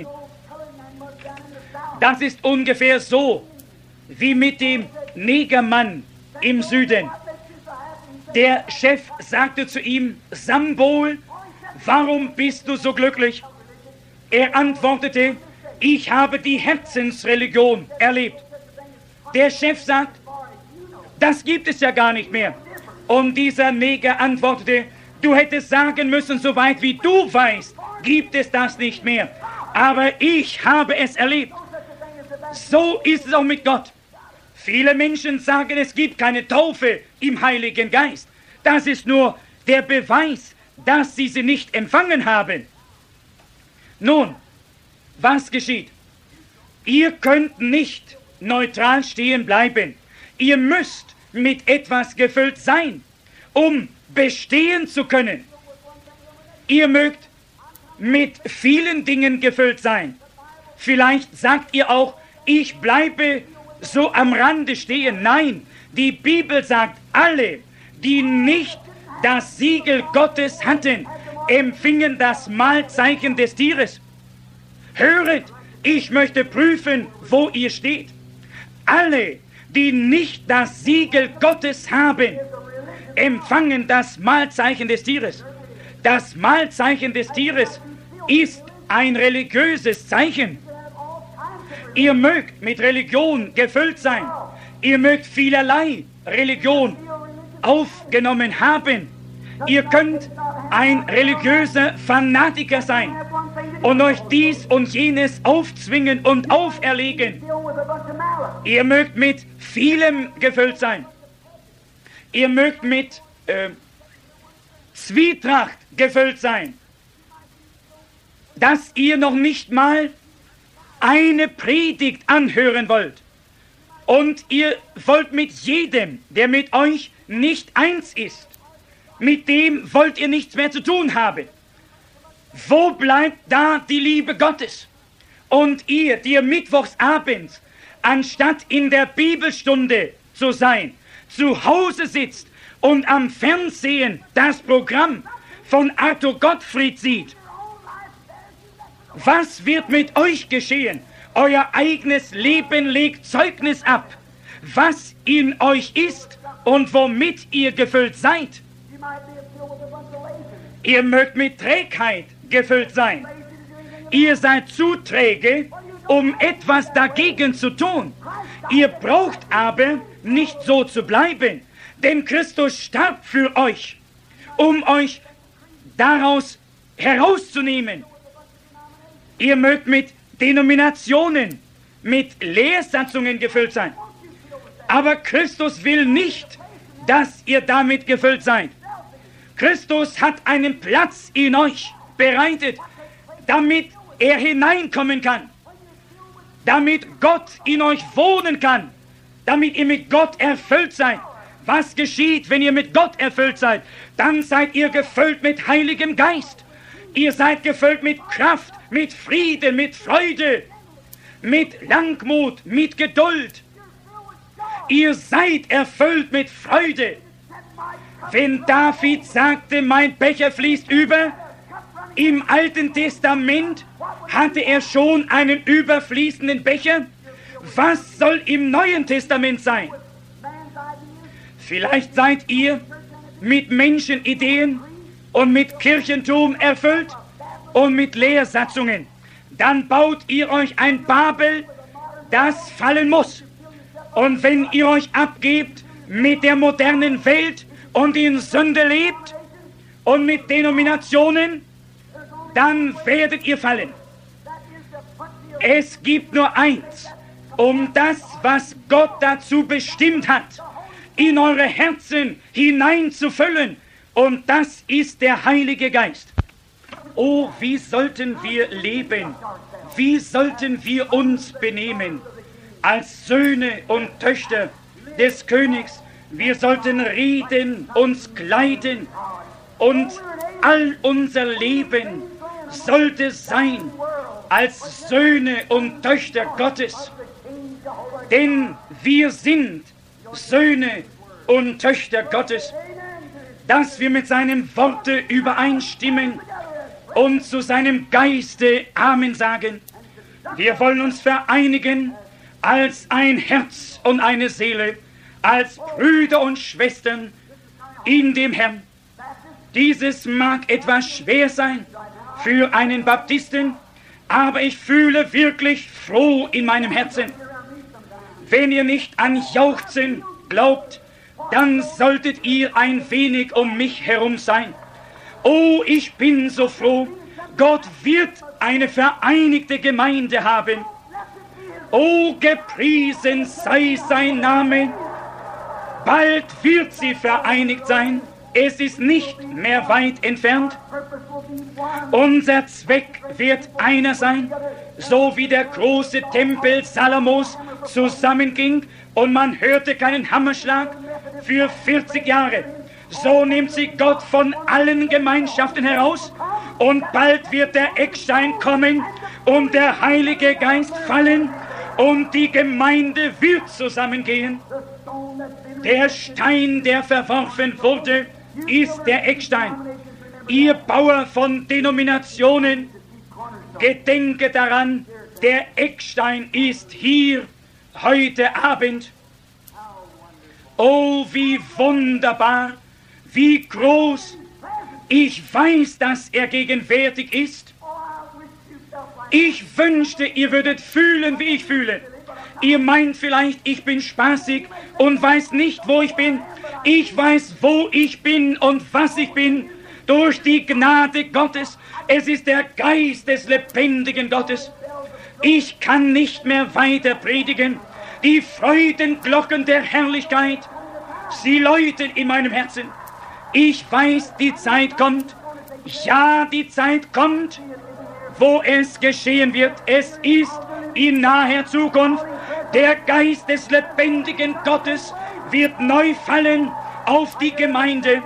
Das ist ungefähr so wie mit dem Negermann im Süden. Der Chef sagte zu ihm: Sambol, warum bist du so glücklich? Er antwortete: Ich habe die Herzensreligion erlebt. Der Chef sagt: Das gibt es ja gar nicht mehr. Und dieser Neger antwortete: Du hättest sagen müssen, soweit wie du weißt, gibt es das nicht mehr. Aber ich habe es erlebt. So ist es auch mit Gott. Viele Menschen sagen, es gibt keine Taufe im Heiligen Geist. Das ist nur der Beweis, dass sie sie nicht empfangen haben. Nun, was geschieht? Ihr könnt nicht neutral stehen bleiben. Ihr müsst mit etwas gefüllt sein, um bestehen zu können. Ihr mögt mit vielen Dingen gefüllt sein. Vielleicht sagt ihr auch, ich bleibe so am Rande stehen. Nein, die Bibel sagt, alle, die nicht das Siegel Gottes hatten, empfingen das Mahlzeichen des Tieres. Höret, ich möchte prüfen, wo ihr steht. Alle, die nicht das Siegel Gottes haben, empfangen das Mahlzeichen des Tieres. Das Mahlzeichen des Tieres ist ein religiöses Zeichen. Ihr mögt mit Religion gefüllt sein. Ihr mögt vielerlei Religion aufgenommen haben. Ihr könnt ein religiöser Fanatiker sein und euch dies und jenes aufzwingen und auferlegen. Ihr mögt mit vielem gefüllt sein. Ihr mögt mit äh, Zwietracht gefüllt sein, dass ihr noch nicht mal eine Predigt anhören wollt. Und ihr wollt mit jedem, der mit euch nicht eins ist, mit dem wollt ihr nichts mehr zu tun haben. Wo bleibt da die Liebe Gottes? Und ihr, die ihr mittwochsabends, anstatt in der Bibelstunde zu sein, zu Hause sitzt und am Fernsehen das Programm von Arthur Gottfried sieht, was wird mit euch geschehen? Euer eigenes Leben legt Zeugnis ab, was in euch ist und womit ihr gefüllt seid. Ihr mögt mit Trägheit gefüllt sein. Ihr seid zu träge, um etwas dagegen zu tun. Ihr braucht aber nicht so zu bleiben, denn Christus starb für euch, um euch daraus herauszunehmen. Ihr mögt mit Denominationen, mit Lehrsatzungen gefüllt sein. Aber Christus will nicht, dass ihr damit gefüllt seid. Christus hat einen Platz in euch bereitet, damit er hineinkommen kann, damit Gott in euch wohnen kann, damit ihr mit Gott erfüllt seid. Was geschieht, wenn ihr mit Gott erfüllt seid? Dann seid ihr gefüllt mit Heiligem Geist. Ihr seid gefüllt mit Kraft, mit Frieden, mit Freude, mit Langmut, mit Geduld. Ihr seid erfüllt mit Freude. Wenn David sagte, mein Becher fließt über, im Alten Testament hatte er schon einen überfließenden Becher. Was soll im Neuen Testament sein? Vielleicht seid ihr mit Menschenideen und mit Kirchentum erfüllt und mit Lehrsatzungen. Dann baut ihr euch ein Babel, das fallen muss. Und wenn ihr euch abgebt mit der modernen Welt und in Sünde lebt und mit Denominationen, dann werdet ihr fallen. Es gibt nur eins, um das, was Gott dazu bestimmt hat, in eure Herzen hineinzufüllen, und das ist der Heilige Geist. Oh, wie sollten wir leben? Wie sollten wir uns benehmen? Als Söhne und Töchter des Königs. Wir sollten reden, uns kleiden, und all unser Leben sollte sein als Söhne und Töchter Gottes. Denn wir sind Söhne und Töchter Gottes, dass wir mit seinem Worte übereinstimmen und zu seinem Geiste Amen sagen. Wir wollen uns vereinigen als ein Herz und eine Seele, als Brüder und Schwestern in dem Herrn. Dieses mag etwas schwer sein für einen Baptisten, aber ich fühle wirklich froh in meinem Herzen. Wenn ihr nicht an Jauchzen glaubt, dann solltet ihr ein wenig um mich herum sein. Oh, ich bin so froh. Gott wird eine vereinigte Gemeinde haben. Oh, gepriesen sei sein Name. Bald wird sie vereinigt sein. Es ist nicht mehr weit entfernt. Unser Zweck wird einer sein, so wie der große Tempel Salomos zusammenging und man hörte keinen Hammerschlag für vierzig Jahre. So nimmt sie Gott von allen Gemeinschaften heraus und bald wird der Eckstein kommen und der Heilige Geist fallen und die Gemeinde wird zusammengehen. Der Stein, der verworfen wurde, ist der Eckstein. Ihr Bauer von Denominationen, gedenke daran, der Eckstein ist hier heute Abend. Oh, wie wunderbar, wie groß. Ich weiß, dass er gegenwärtig ist. Ich wünschte, ihr würdet fühlen, wie ich fühle. Ihr meint vielleicht, ich bin spaßig und weiß nicht, wo ich bin. Ich weiß, wo ich bin und was ich bin. Durch die Gnade Gottes. Es ist der Geist des lebendigen Gottes. Ich kann nicht mehr weiter predigen. Die Freudenglocken der Herrlichkeit, sie läuten in meinem Herzen. Ich weiß, die Zeit kommt. Ja, die Zeit kommt, wo es geschehen wird. Es ist in naher Zukunft. Der Geist des lebendigen Gottes wird neu fallen auf die Gemeinde.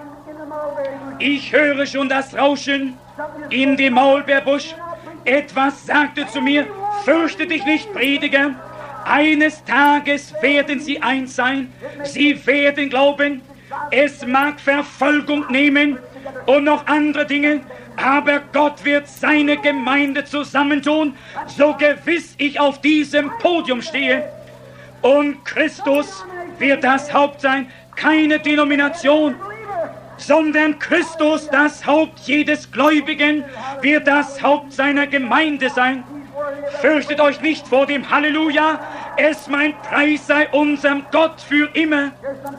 Ich höre schon das Rauschen in dem Maulbeerbusch. Etwas sagte zu mir, fürchte dich nicht, Prediger. Eines Tages werden sie eins sein. Sie werden glauben, es mag Verfolgung nehmen und noch andere Dinge, aber Gott wird seine Gemeinde zusammentun, so gewiss ich auf diesem Podium stehe. Und Christus wird das Haupt sein, keine Denomination, sondern Christus, das Haupt jedes Gläubigen, wird das Haupt seiner Gemeinde sein. Fürchtet euch nicht vor dem Halleluja, es mein Preis sei unserem Gott für immer.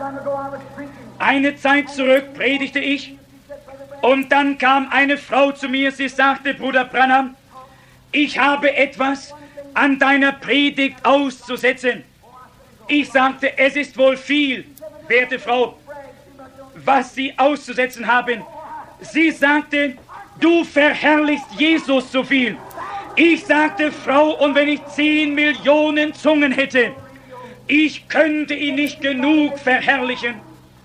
Eine Zeit zurück predigte ich und dann kam eine Frau zu mir, sie sagte, Bruder Branham, ich habe etwas an deiner Predigt auszusetzen. Ich sagte, es ist wohl viel, werte Frau, was Sie auszusetzen haben. Sie sagte, du verherrlichst Jesus so viel. Ich sagte, Frau, und wenn ich zehn Millionen Zungen hätte, ich könnte ihn nicht genug verherrlichen.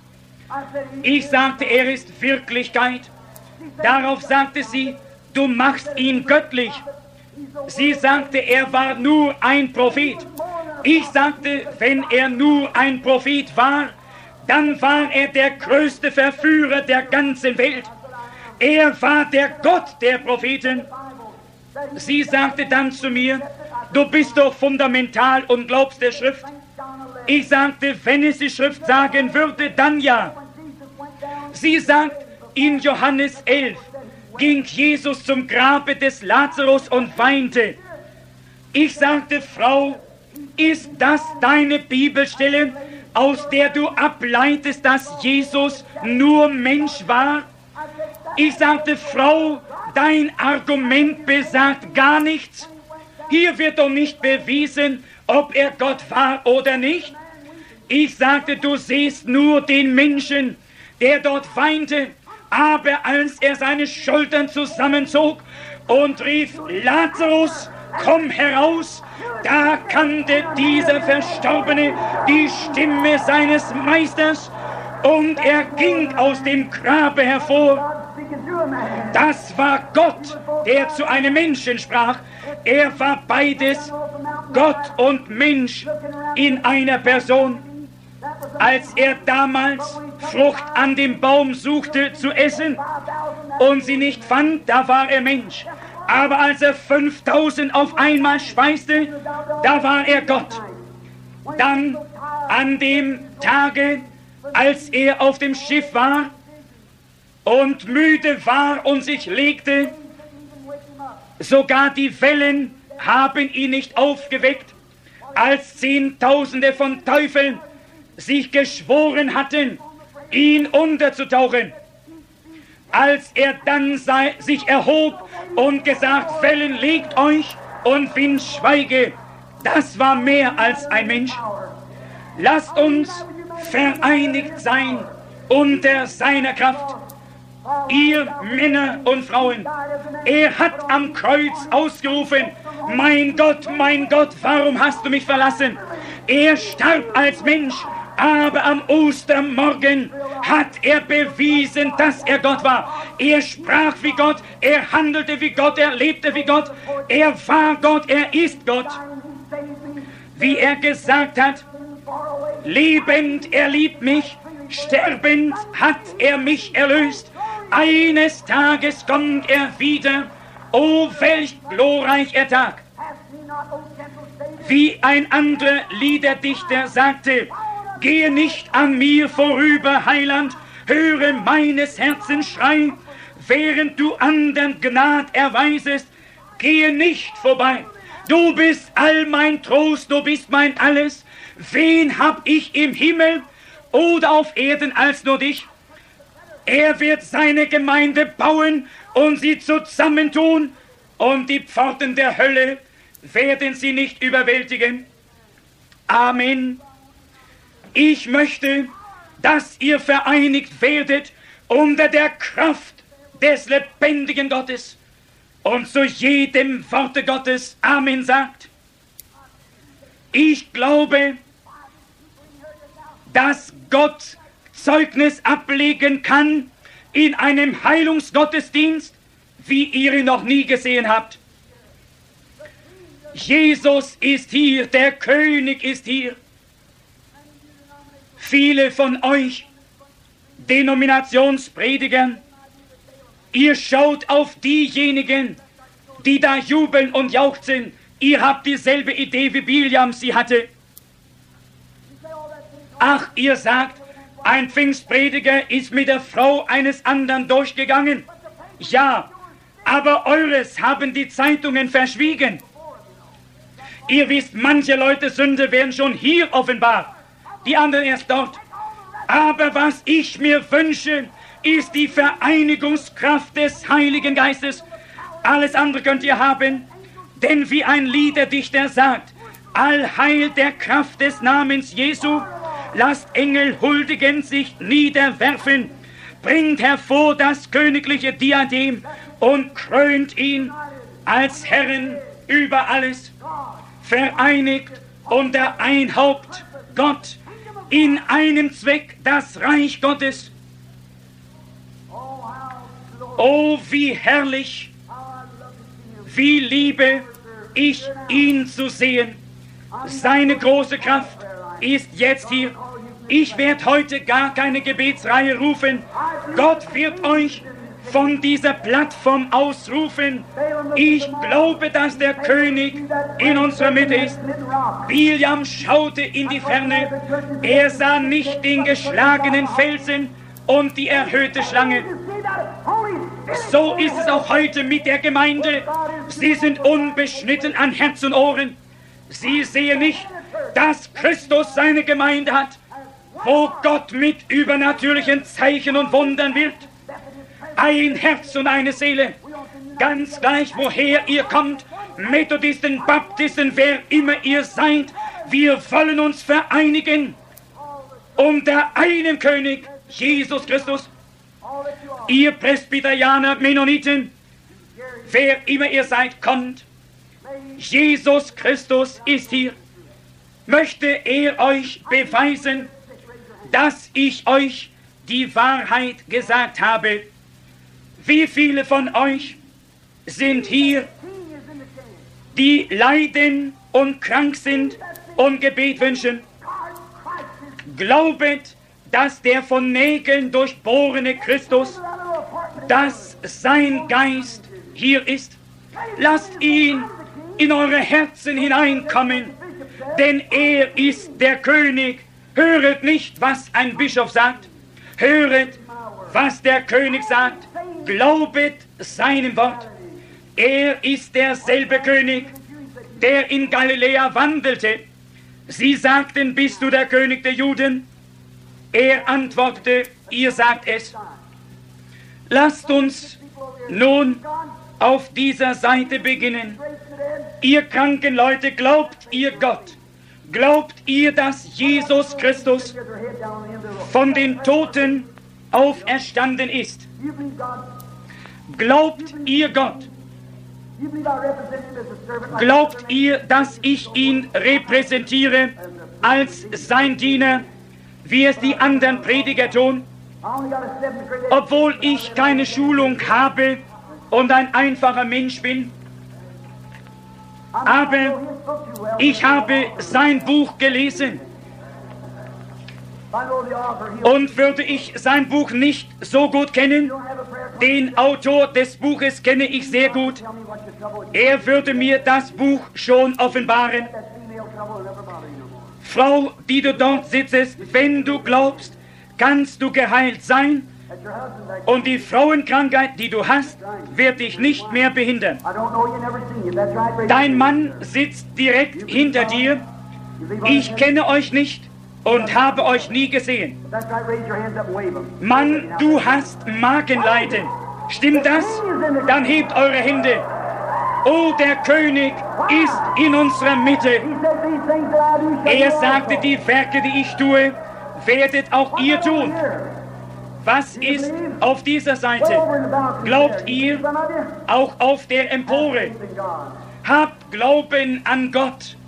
Ich sagte, er ist Wirklichkeit. Darauf sagte sie, du machst ihn göttlich. Sie sagte, er war nur ein Prophet. Ich sagte, wenn er nur ein Prophet war, dann war er der größte Verführer der ganzen Welt. Er war der Gott der Propheten. Sie sagte dann zu mir, du bist doch fundamental und glaubst der Schrift. Ich sagte, wenn es die Schrift sagen würde, dann ja. Sie sagt, in Johannes elf ging Jesus zum Grabe des Lazarus und weinte. Ich sagte, Frau, ist das deine Bibelstelle, aus der du ableitest, dass Jesus nur Mensch war? Ich sagte, Frau, dein Argument besagt gar nichts. Hier wird doch nicht bewiesen, ob er Gott war oder nicht. Ich sagte, du siehst nur den Menschen, der dort weinte, aber als er seine Schultern zusammenzog und rief, Lazarus, komm heraus, da kannte dieser Verstorbene die Stimme seines Meisters und er ging aus dem Grabe hervor. Das war Gott, der zu einem Menschen sprach. Er war beides, Gott und Mensch in einer Person. Als er damals Frucht an dem Baum suchte zu essen und sie nicht fand, da war er Mensch. Aber als er fünftausend auf einmal speiste, da war er Gott. Dann an dem Tage, als er auf dem Schiff war und müde war und sich legte, sogar die Wellen haben ihn nicht aufgeweckt, als Zehntausende von Teufeln sich geschworen hatten, ihn unterzutauchen. Als er dann sei, sich erhob und gesagt, Wellen, legt euch und Wind schweige, das war mehr als ein Mensch. Lasst uns vereinigt sein unter seiner Kraft. Ihr Männer und Frauen, er hat am Kreuz ausgerufen, mein Gott, mein Gott, warum hast du mich verlassen? Er starb als Mensch, aber am Ostermorgen hat er bewiesen, dass er Gott war. Er sprach wie Gott, er handelte wie Gott, er lebte wie Gott, er war Gott, er ist Gott. Wie er gesagt hat, lebend er liebt mich, sterbend hat er mich erlöst. Eines Tages kommt er wieder, oh welch glorreicher Tag. Wie ein anderer Liederdichter sagte, gehe nicht an mir vorüber, Heiland, höre meines Herzens Schrei, während du andern Gnad erweisest, gehe nicht vorbei. Du bist all mein Trost, du bist mein Alles. Wen hab ich im Himmel oder auf Erden als nur dich? Er wird seine Gemeinde bauen und sie zusammentun, und die Pforten der Hölle werden sie nicht überwältigen. Amen. Ich möchte, dass ihr vereinigt werdet unter der Kraft des lebendigen Gottes und zu jedem Worte Gottes Amen sagt. Ich glaube, dass Gott Zeugnis ablegen kann in einem Heilungsgottesdienst, wie ihr ihn noch nie gesehen habt. Jesus ist hier, der König ist hier. Viele von euch Denominationspredigern, ihr schaut auf diejenigen, die da jubeln und jauchzen. Ihr habt dieselbe Idee wie Biliam sie hatte. Ach, ihr sagt, ein Pfingstprediger ist mit der Frau eines anderen durchgegangen. Ja, aber eures haben die Zeitungen verschwiegen. Ihr wisst, manche Leute Sünde werden schon hier offenbar, die anderen erst dort. Aber was ich mir wünsche, ist die Vereinigungskraft des Heiligen Geistes. Alles andere könnt ihr haben, denn wie ein Liederdichter sagt, Allheil der Kraft des Namens Jesu, lasst Engel huldigen sich niederwerfen, bringt hervor das königliche Diadem und krönt ihn als Herren über alles, vereinigt unter ein Haupt, Gott, in einem Zweck, das Reich Gottes. Oh, wie herrlich, wie liebe ich ihn zu sehen. Seine große Kraft ist jetzt hier. Ich werde heute gar keine Gebetsreihe rufen. Gott wird euch von dieser Plattform ausrufen. Ich glaube, dass der König in unserer Mitte ist. Biliam schaute in die Ferne. Er sah nicht den geschlagenen Felsen und die erhöhte Schlange. So ist es auch heute mit der Gemeinde. Sie sind unbeschnitten an Herz und Ohren. Sie sehen nicht, dass Christus seine Gemeinde hat, wo Gott mit übernatürlichen Zeichen und Wundern wirkt. Ein Herz und eine Seele, ganz gleich woher ihr kommt, Methodisten, Baptisten, wer immer ihr seid, wir wollen uns vereinigen unter einem König, Jesus Christus. Ihr Presbyterianer, Mennoniten, wer immer ihr seid, kommt. Jesus Christus ist hier. Möchte er euch beweisen, dass ich euch die Wahrheit gesagt habe? Wie viele von euch sind hier, die leiden und krank sind und Gebet wünschen. Glaubet, dass der von Nägeln durchbohrene Christus, dass sein Geist hier ist. Lasst ihn in eure Herzen hineinkommen, denn er ist der König. Höret nicht, was ein Bischof sagt. Höret, was der König sagt. Glaubet seinem Wort. Er ist derselbe König, der in Galiläa wandelte. Sie sagten, bist du der König der Juden? Er antwortete, ihr sagt es. Lasst uns nun auf dieser Seite beginnen. Ihr kranken Leute, glaubt ihr Gott? Glaubt ihr, dass Jesus Christus von den Toten auferstanden ist? Glaubt ihr Gott? Glaubt ihr, dass ich ihn repräsentiere als sein Diener, wie es die anderen Prediger tun? Obwohl ich keine Schulung habe und ein einfacher Mensch bin, aber ich habe sein Buch gelesen. Und würde ich sein Buch nicht so gut kennen, den Autor des Buches kenne ich sehr gut, er würde mir das Buch schon offenbaren. Frau, die du dort sitzest, wenn du glaubst, kannst du geheilt sein, und die Frauenkrankheit, die du hast, wird dich nicht mehr behindern. Dein Mann sitzt direkt hinter dir. Ich kenne euch nicht und habe euch nie gesehen. Mann, du hast Magenleiden. Stimmt das? Dann hebt eure Hände. Oh, der König ist in unserer Mitte. Er sagte, die Werke, die ich tue, werdet auch ihr tun. Was ist auf dieser Seite? Glaubt ihr auch auf der Empore? Habt Glauben an Gott.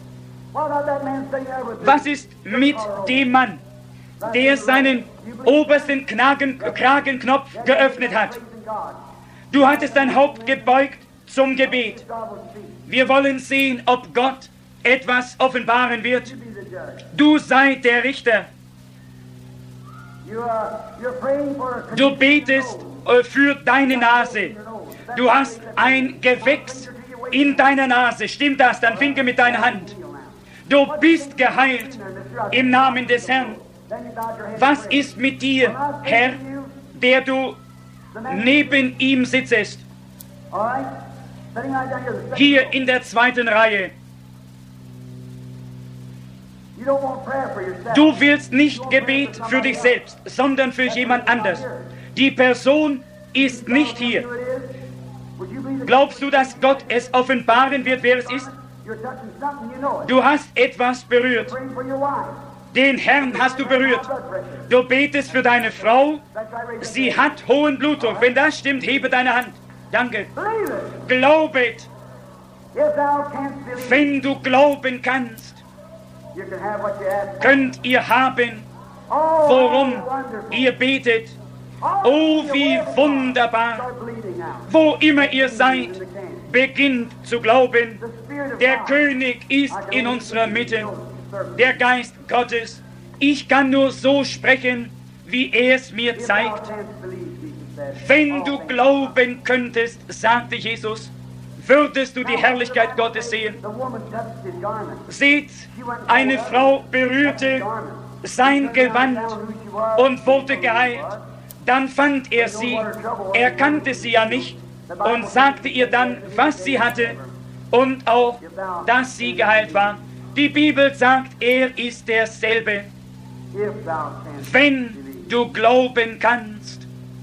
Was ist mit dem Mann, der seinen obersten Kragen, Kragenknopf geöffnet hat? Du hattest dein Haupt gebeugt zum Gebet. Wir wollen sehen, ob Gott etwas offenbaren wird. Du sei der Richter. Du betest für deine Nase. Du hast ein Gewächs in deiner Nase. Stimmt das? Dann winke mit deiner Hand. Du bist geheilt im Namen des Herrn. Was ist mit dir, Herr, der du neben ihm sitzest? Hier in der zweiten Reihe. Du willst nicht Gebet für dich selbst, sondern für jemand anders. Die Person ist nicht hier. Glaubst du, dass Gott es offenbaren wird, wer es ist? Du hast etwas berührt. Den Herrn hast du berührt. Du betest für deine Frau. Sie hat hohen Blutdruck. Wenn das stimmt, hebe deine Hand. Danke. Glaubet. Wenn du glauben kannst, könnt ihr haben, worum ihr betet. Oh, wie wunderbar. Wo immer ihr seid, beginnt zu glauben. Der König ist in unserer Mitte. Der Geist Gottes. Ich kann nur so sprechen, wie er es mir zeigt. Wenn du glauben könntest, sagte Jesus, würdest du die Herrlichkeit Gottes sehen. Seht, eine Frau berührte sein Gewand und wurde geheilt. Dann fand er sie, er kannte sie ja nicht, und sagte ihr dann, was sie hatte und auch, dass sie geheilt war. Die Bibel sagt, er ist derselbe. Wenn du glauben kannst,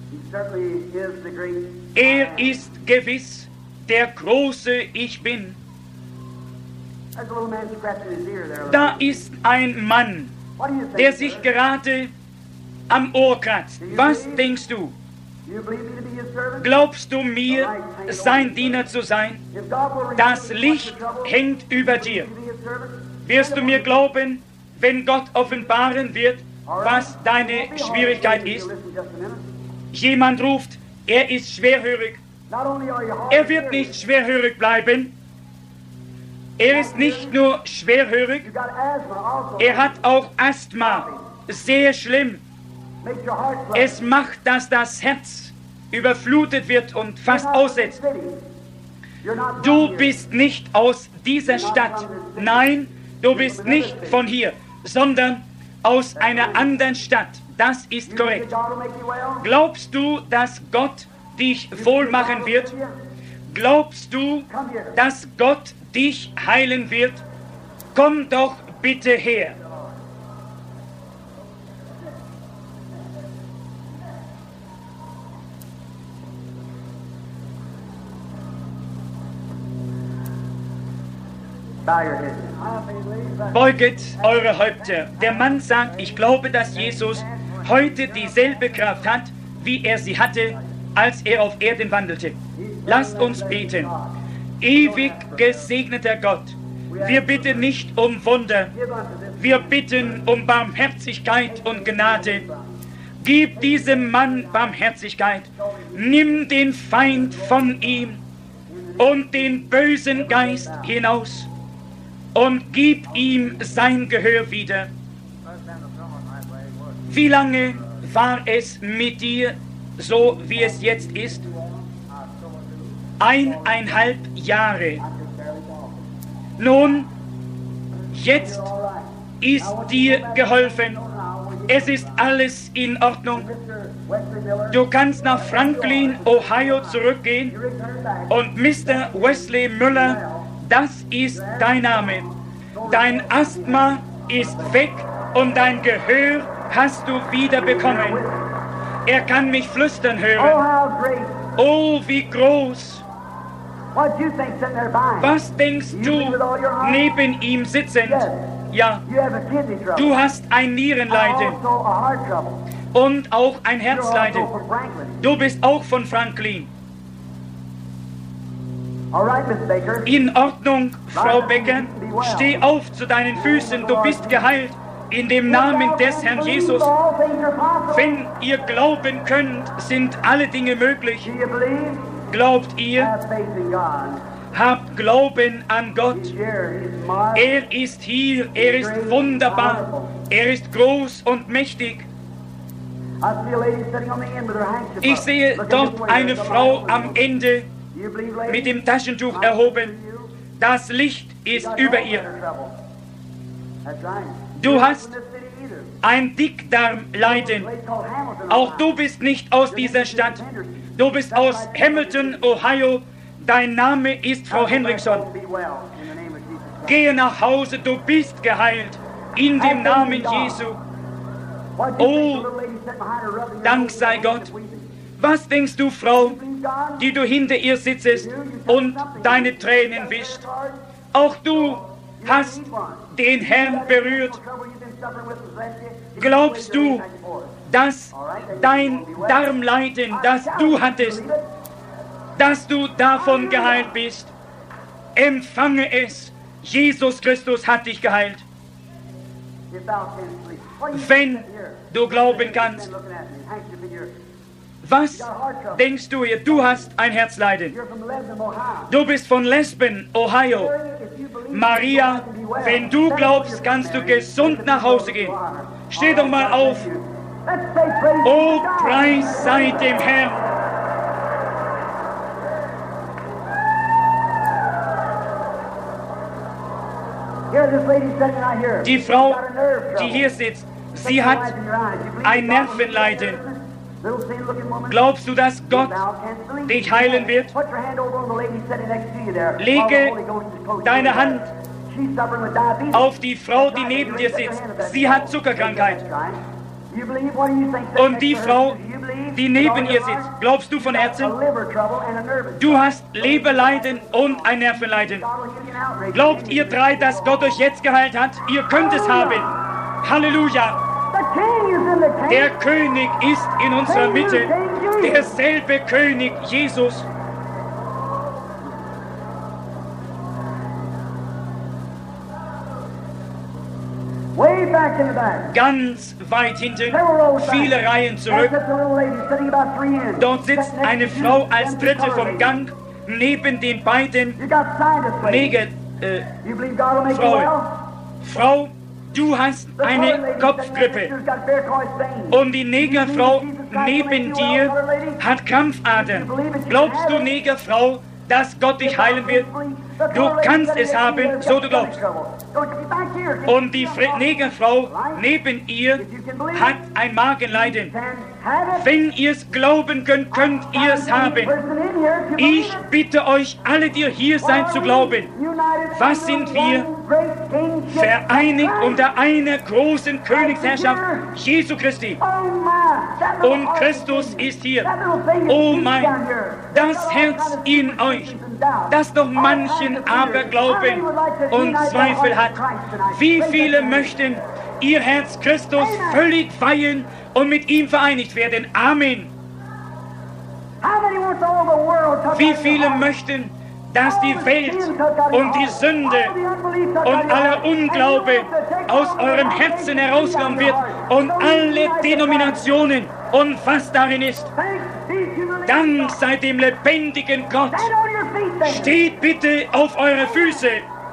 er ist gewiss der große Ich Bin. Da ist ein Mann, der sich gerade am Ohr kratzt. Was denkst du? Glaubst du mir, sein Diener zu sein? Das Licht hängt über dir. Wirst du mir glauben, wenn Gott offenbaren wird, was deine Schwierigkeit ist? Jemand ruft, er ist schwerhörig. Er wird nicht schwerhörig bleiben. Er ist nicht nur schwerhörig, er hat auch Asthma. Sehr schlimm. Es macht, dass das Herz überflutet wird und fast aussetzt. Du bist nicht aus dieser Stadt. Nein, du bist nicht von hier, sondern aus einer anderen Stadt. Das ist korrekt. Glaubst du, dass Gott dich wohl machen wird? Glaubst du, dass Gott dich heilen wird? Komm doch bitte her. Beuget eure Häupter. Der Mann sagt, ich glaube, dass Jesus heute dieselbe Kraft hat, wie er sie hatte, als er auf Erden wandelte. Lasst uns beten. Ewig gesegneter Gott, wir bitten nicht um Wunder, wir bitten um Barmherzigkeit und Gnade. Gib diesem Mann Barmherzigkeit, nimm den Feind von ihm und den bösen Geist hinaus und gib ihm sein Gehör wieder. Wie lange war es mit dir so, wie es jetzt ist? Eineinhalb Jahre. Nun, jetzt ist dir geholfen. Es ist alles in Ordnung. Du kannst nach Franklin, Ohio zurückgehen und Mister Wesley Müller, das ist dein Name. Dein Asthma ist weg und dein Gehör hast du wieder bekommen. Er kann mich flüstern hören. Oh, wie groß! Was denkst du neben ihm sitzend? Ja, du hast ein Nierenleiden und auch ein Herzleiden. Du bist auch von Franklin. In Ordnung, Frau Becker. Steh auf zu deinen Füßen. Du bist geheilt. In dem Namen des Herrn Jesus. Wenn ihr glauben könnt, sind alle Dinge möglich. Glaubt ihr? Habt Glauben an Gott. Er ist hier. Er ist wunderbar. Er ist groß und mächtig. Ich sehe dort eine Frau am Ende mit dem Taschentuch erhoben. Das Licht ist über ihr. Du hast ein Dickdarmleiden. Auch du bist nicht aus dieser Stadt. Du bist aus Hamilton, Ohio. Dein Name ist Frau Henriksson. Gehe nach Hause, du bist geheilt. In dem Namen Jesu. Oh, Dank sei Gott. Was denkst du, Frau, die du hinter ihr sitzest und deine Tränen wischt? Auch du hast den Herrn berührt. Glaubst du, dass dein Darmleiden, das du hattest, dass du davon geheilt bist? Empfange es. Jesus Christus hat dich geheilt. Wenn du glauben kannst. Was denkst du hier? Du hast ein Herzleiden. Du bist von Lesben, Ohio. Maria, wenn du glaubst, kannst du gesund nach Hause gehen. Steh doch mal auf. Oh, Preis sei dem Herrn. Die Frau, die hier sitzt, sie hat ein Nervenleiden. Glaubst du, dass Gott dich heilen wird? Lege deine Hand auf die Frau, die neben dir sitzt. Sie hat Zuckerkrankheit. Und die Frau, die neben ihr sitzt, glaubst du von Herzen? Du hast Leberleiden und ein Nervenleiden. Glaubt ihr drei, dass Gott euch jetzt geheilt hat? Ihr könnt es haben. Halleluja. Der König ist in unserer Mitte. Derselbe König, Jesus. Ganz weit hinten, viele Reihen zurück. Dort sitzt eine Frau als Dritte vom Gang neben den beiden äh, You believe God will make you Frau, well? Frau, du hast The eine colored lady Kopfgrippe sitting next to you's got varicose veins. und die Negerfrau neben dir hat Krampfadern. Glaubst du, Negerfrau, dass Gott dich heilen wird? Du kannst es haben, so du glaubst. Und die Fre- Negerfrau neben ihr hat ein Magenleiden. Wenn ihr es glauben könnt, könnt ihr es haben. Ich bitte euch, alle, die hier seid, zu glauben. Was sind wir? Vereinigt unter einer großen Königsherrschaft Jesu Christi. Und Christus ist hier. Oh mein, das Herz in euch, das noch manchen Aberglauben und Zweifel hat. Wie viele möchten ihr Herz Christus völlig weihen und mit ihm vereinigt werden? Amen. Wie viele möchten, dass die Welt und die Sünde und aller Unglaube aus eurem Herzen herauskommen wird und alle Denominationen und was darin ist? Dank sei dem lebendigen Gott. Steht bitte auf eure Füße.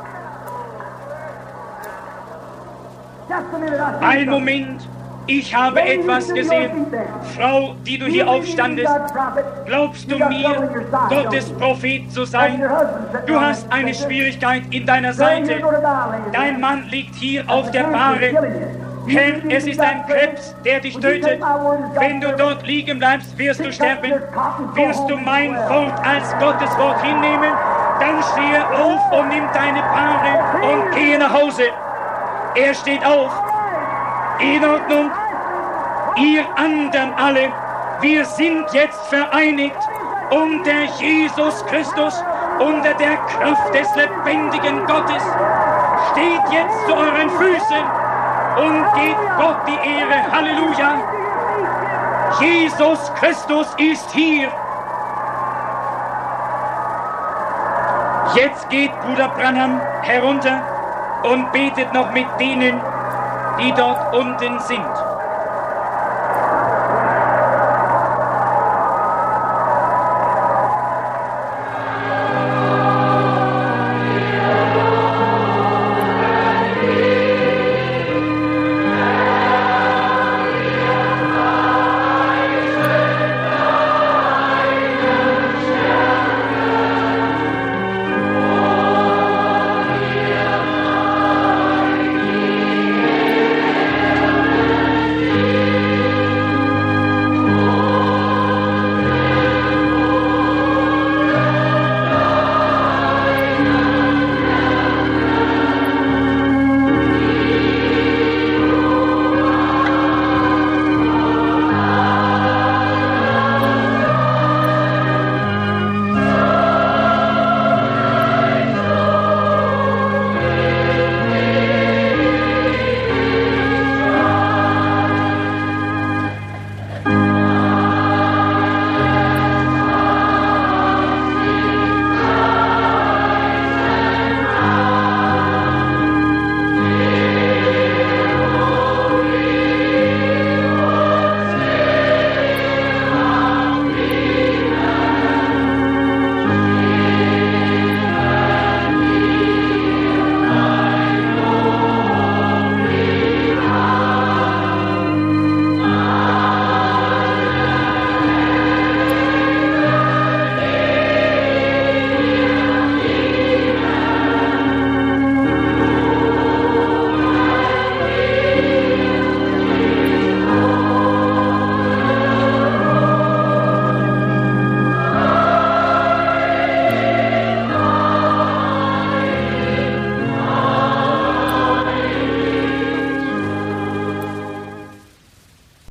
Ein Moment, ich habe etwas gesehen. Frau, die du hier aufstandest, glaubst du mir, Gottes Prophet zu sein? Du hast eine Schwierigkeit in deiner Seite. Dein Mann liegt hier auf der Bahre. Herr, es ist ein Krebs, der dich tötet. Wenn du dort liegen bleibst, wirst du sterben. Wirst du mein Wort als Gottes Wort hinnehmen, dann stehe auf und nimm deine Bahre und gehe nach Hause. Er steht auf. In Ordnung. Ihr anderen alle, wir sind jetzt vereinigt unter Jesus Christus, unter der Kraft des lebendigen Gottes. Steht jetzt zu euren Füßen und gebt Gott die Ehre. Halleluja. Jesus Christus ist hier. Jetzt geht Bruder Branham herunter und betet noch mit denen, die dort unten sind.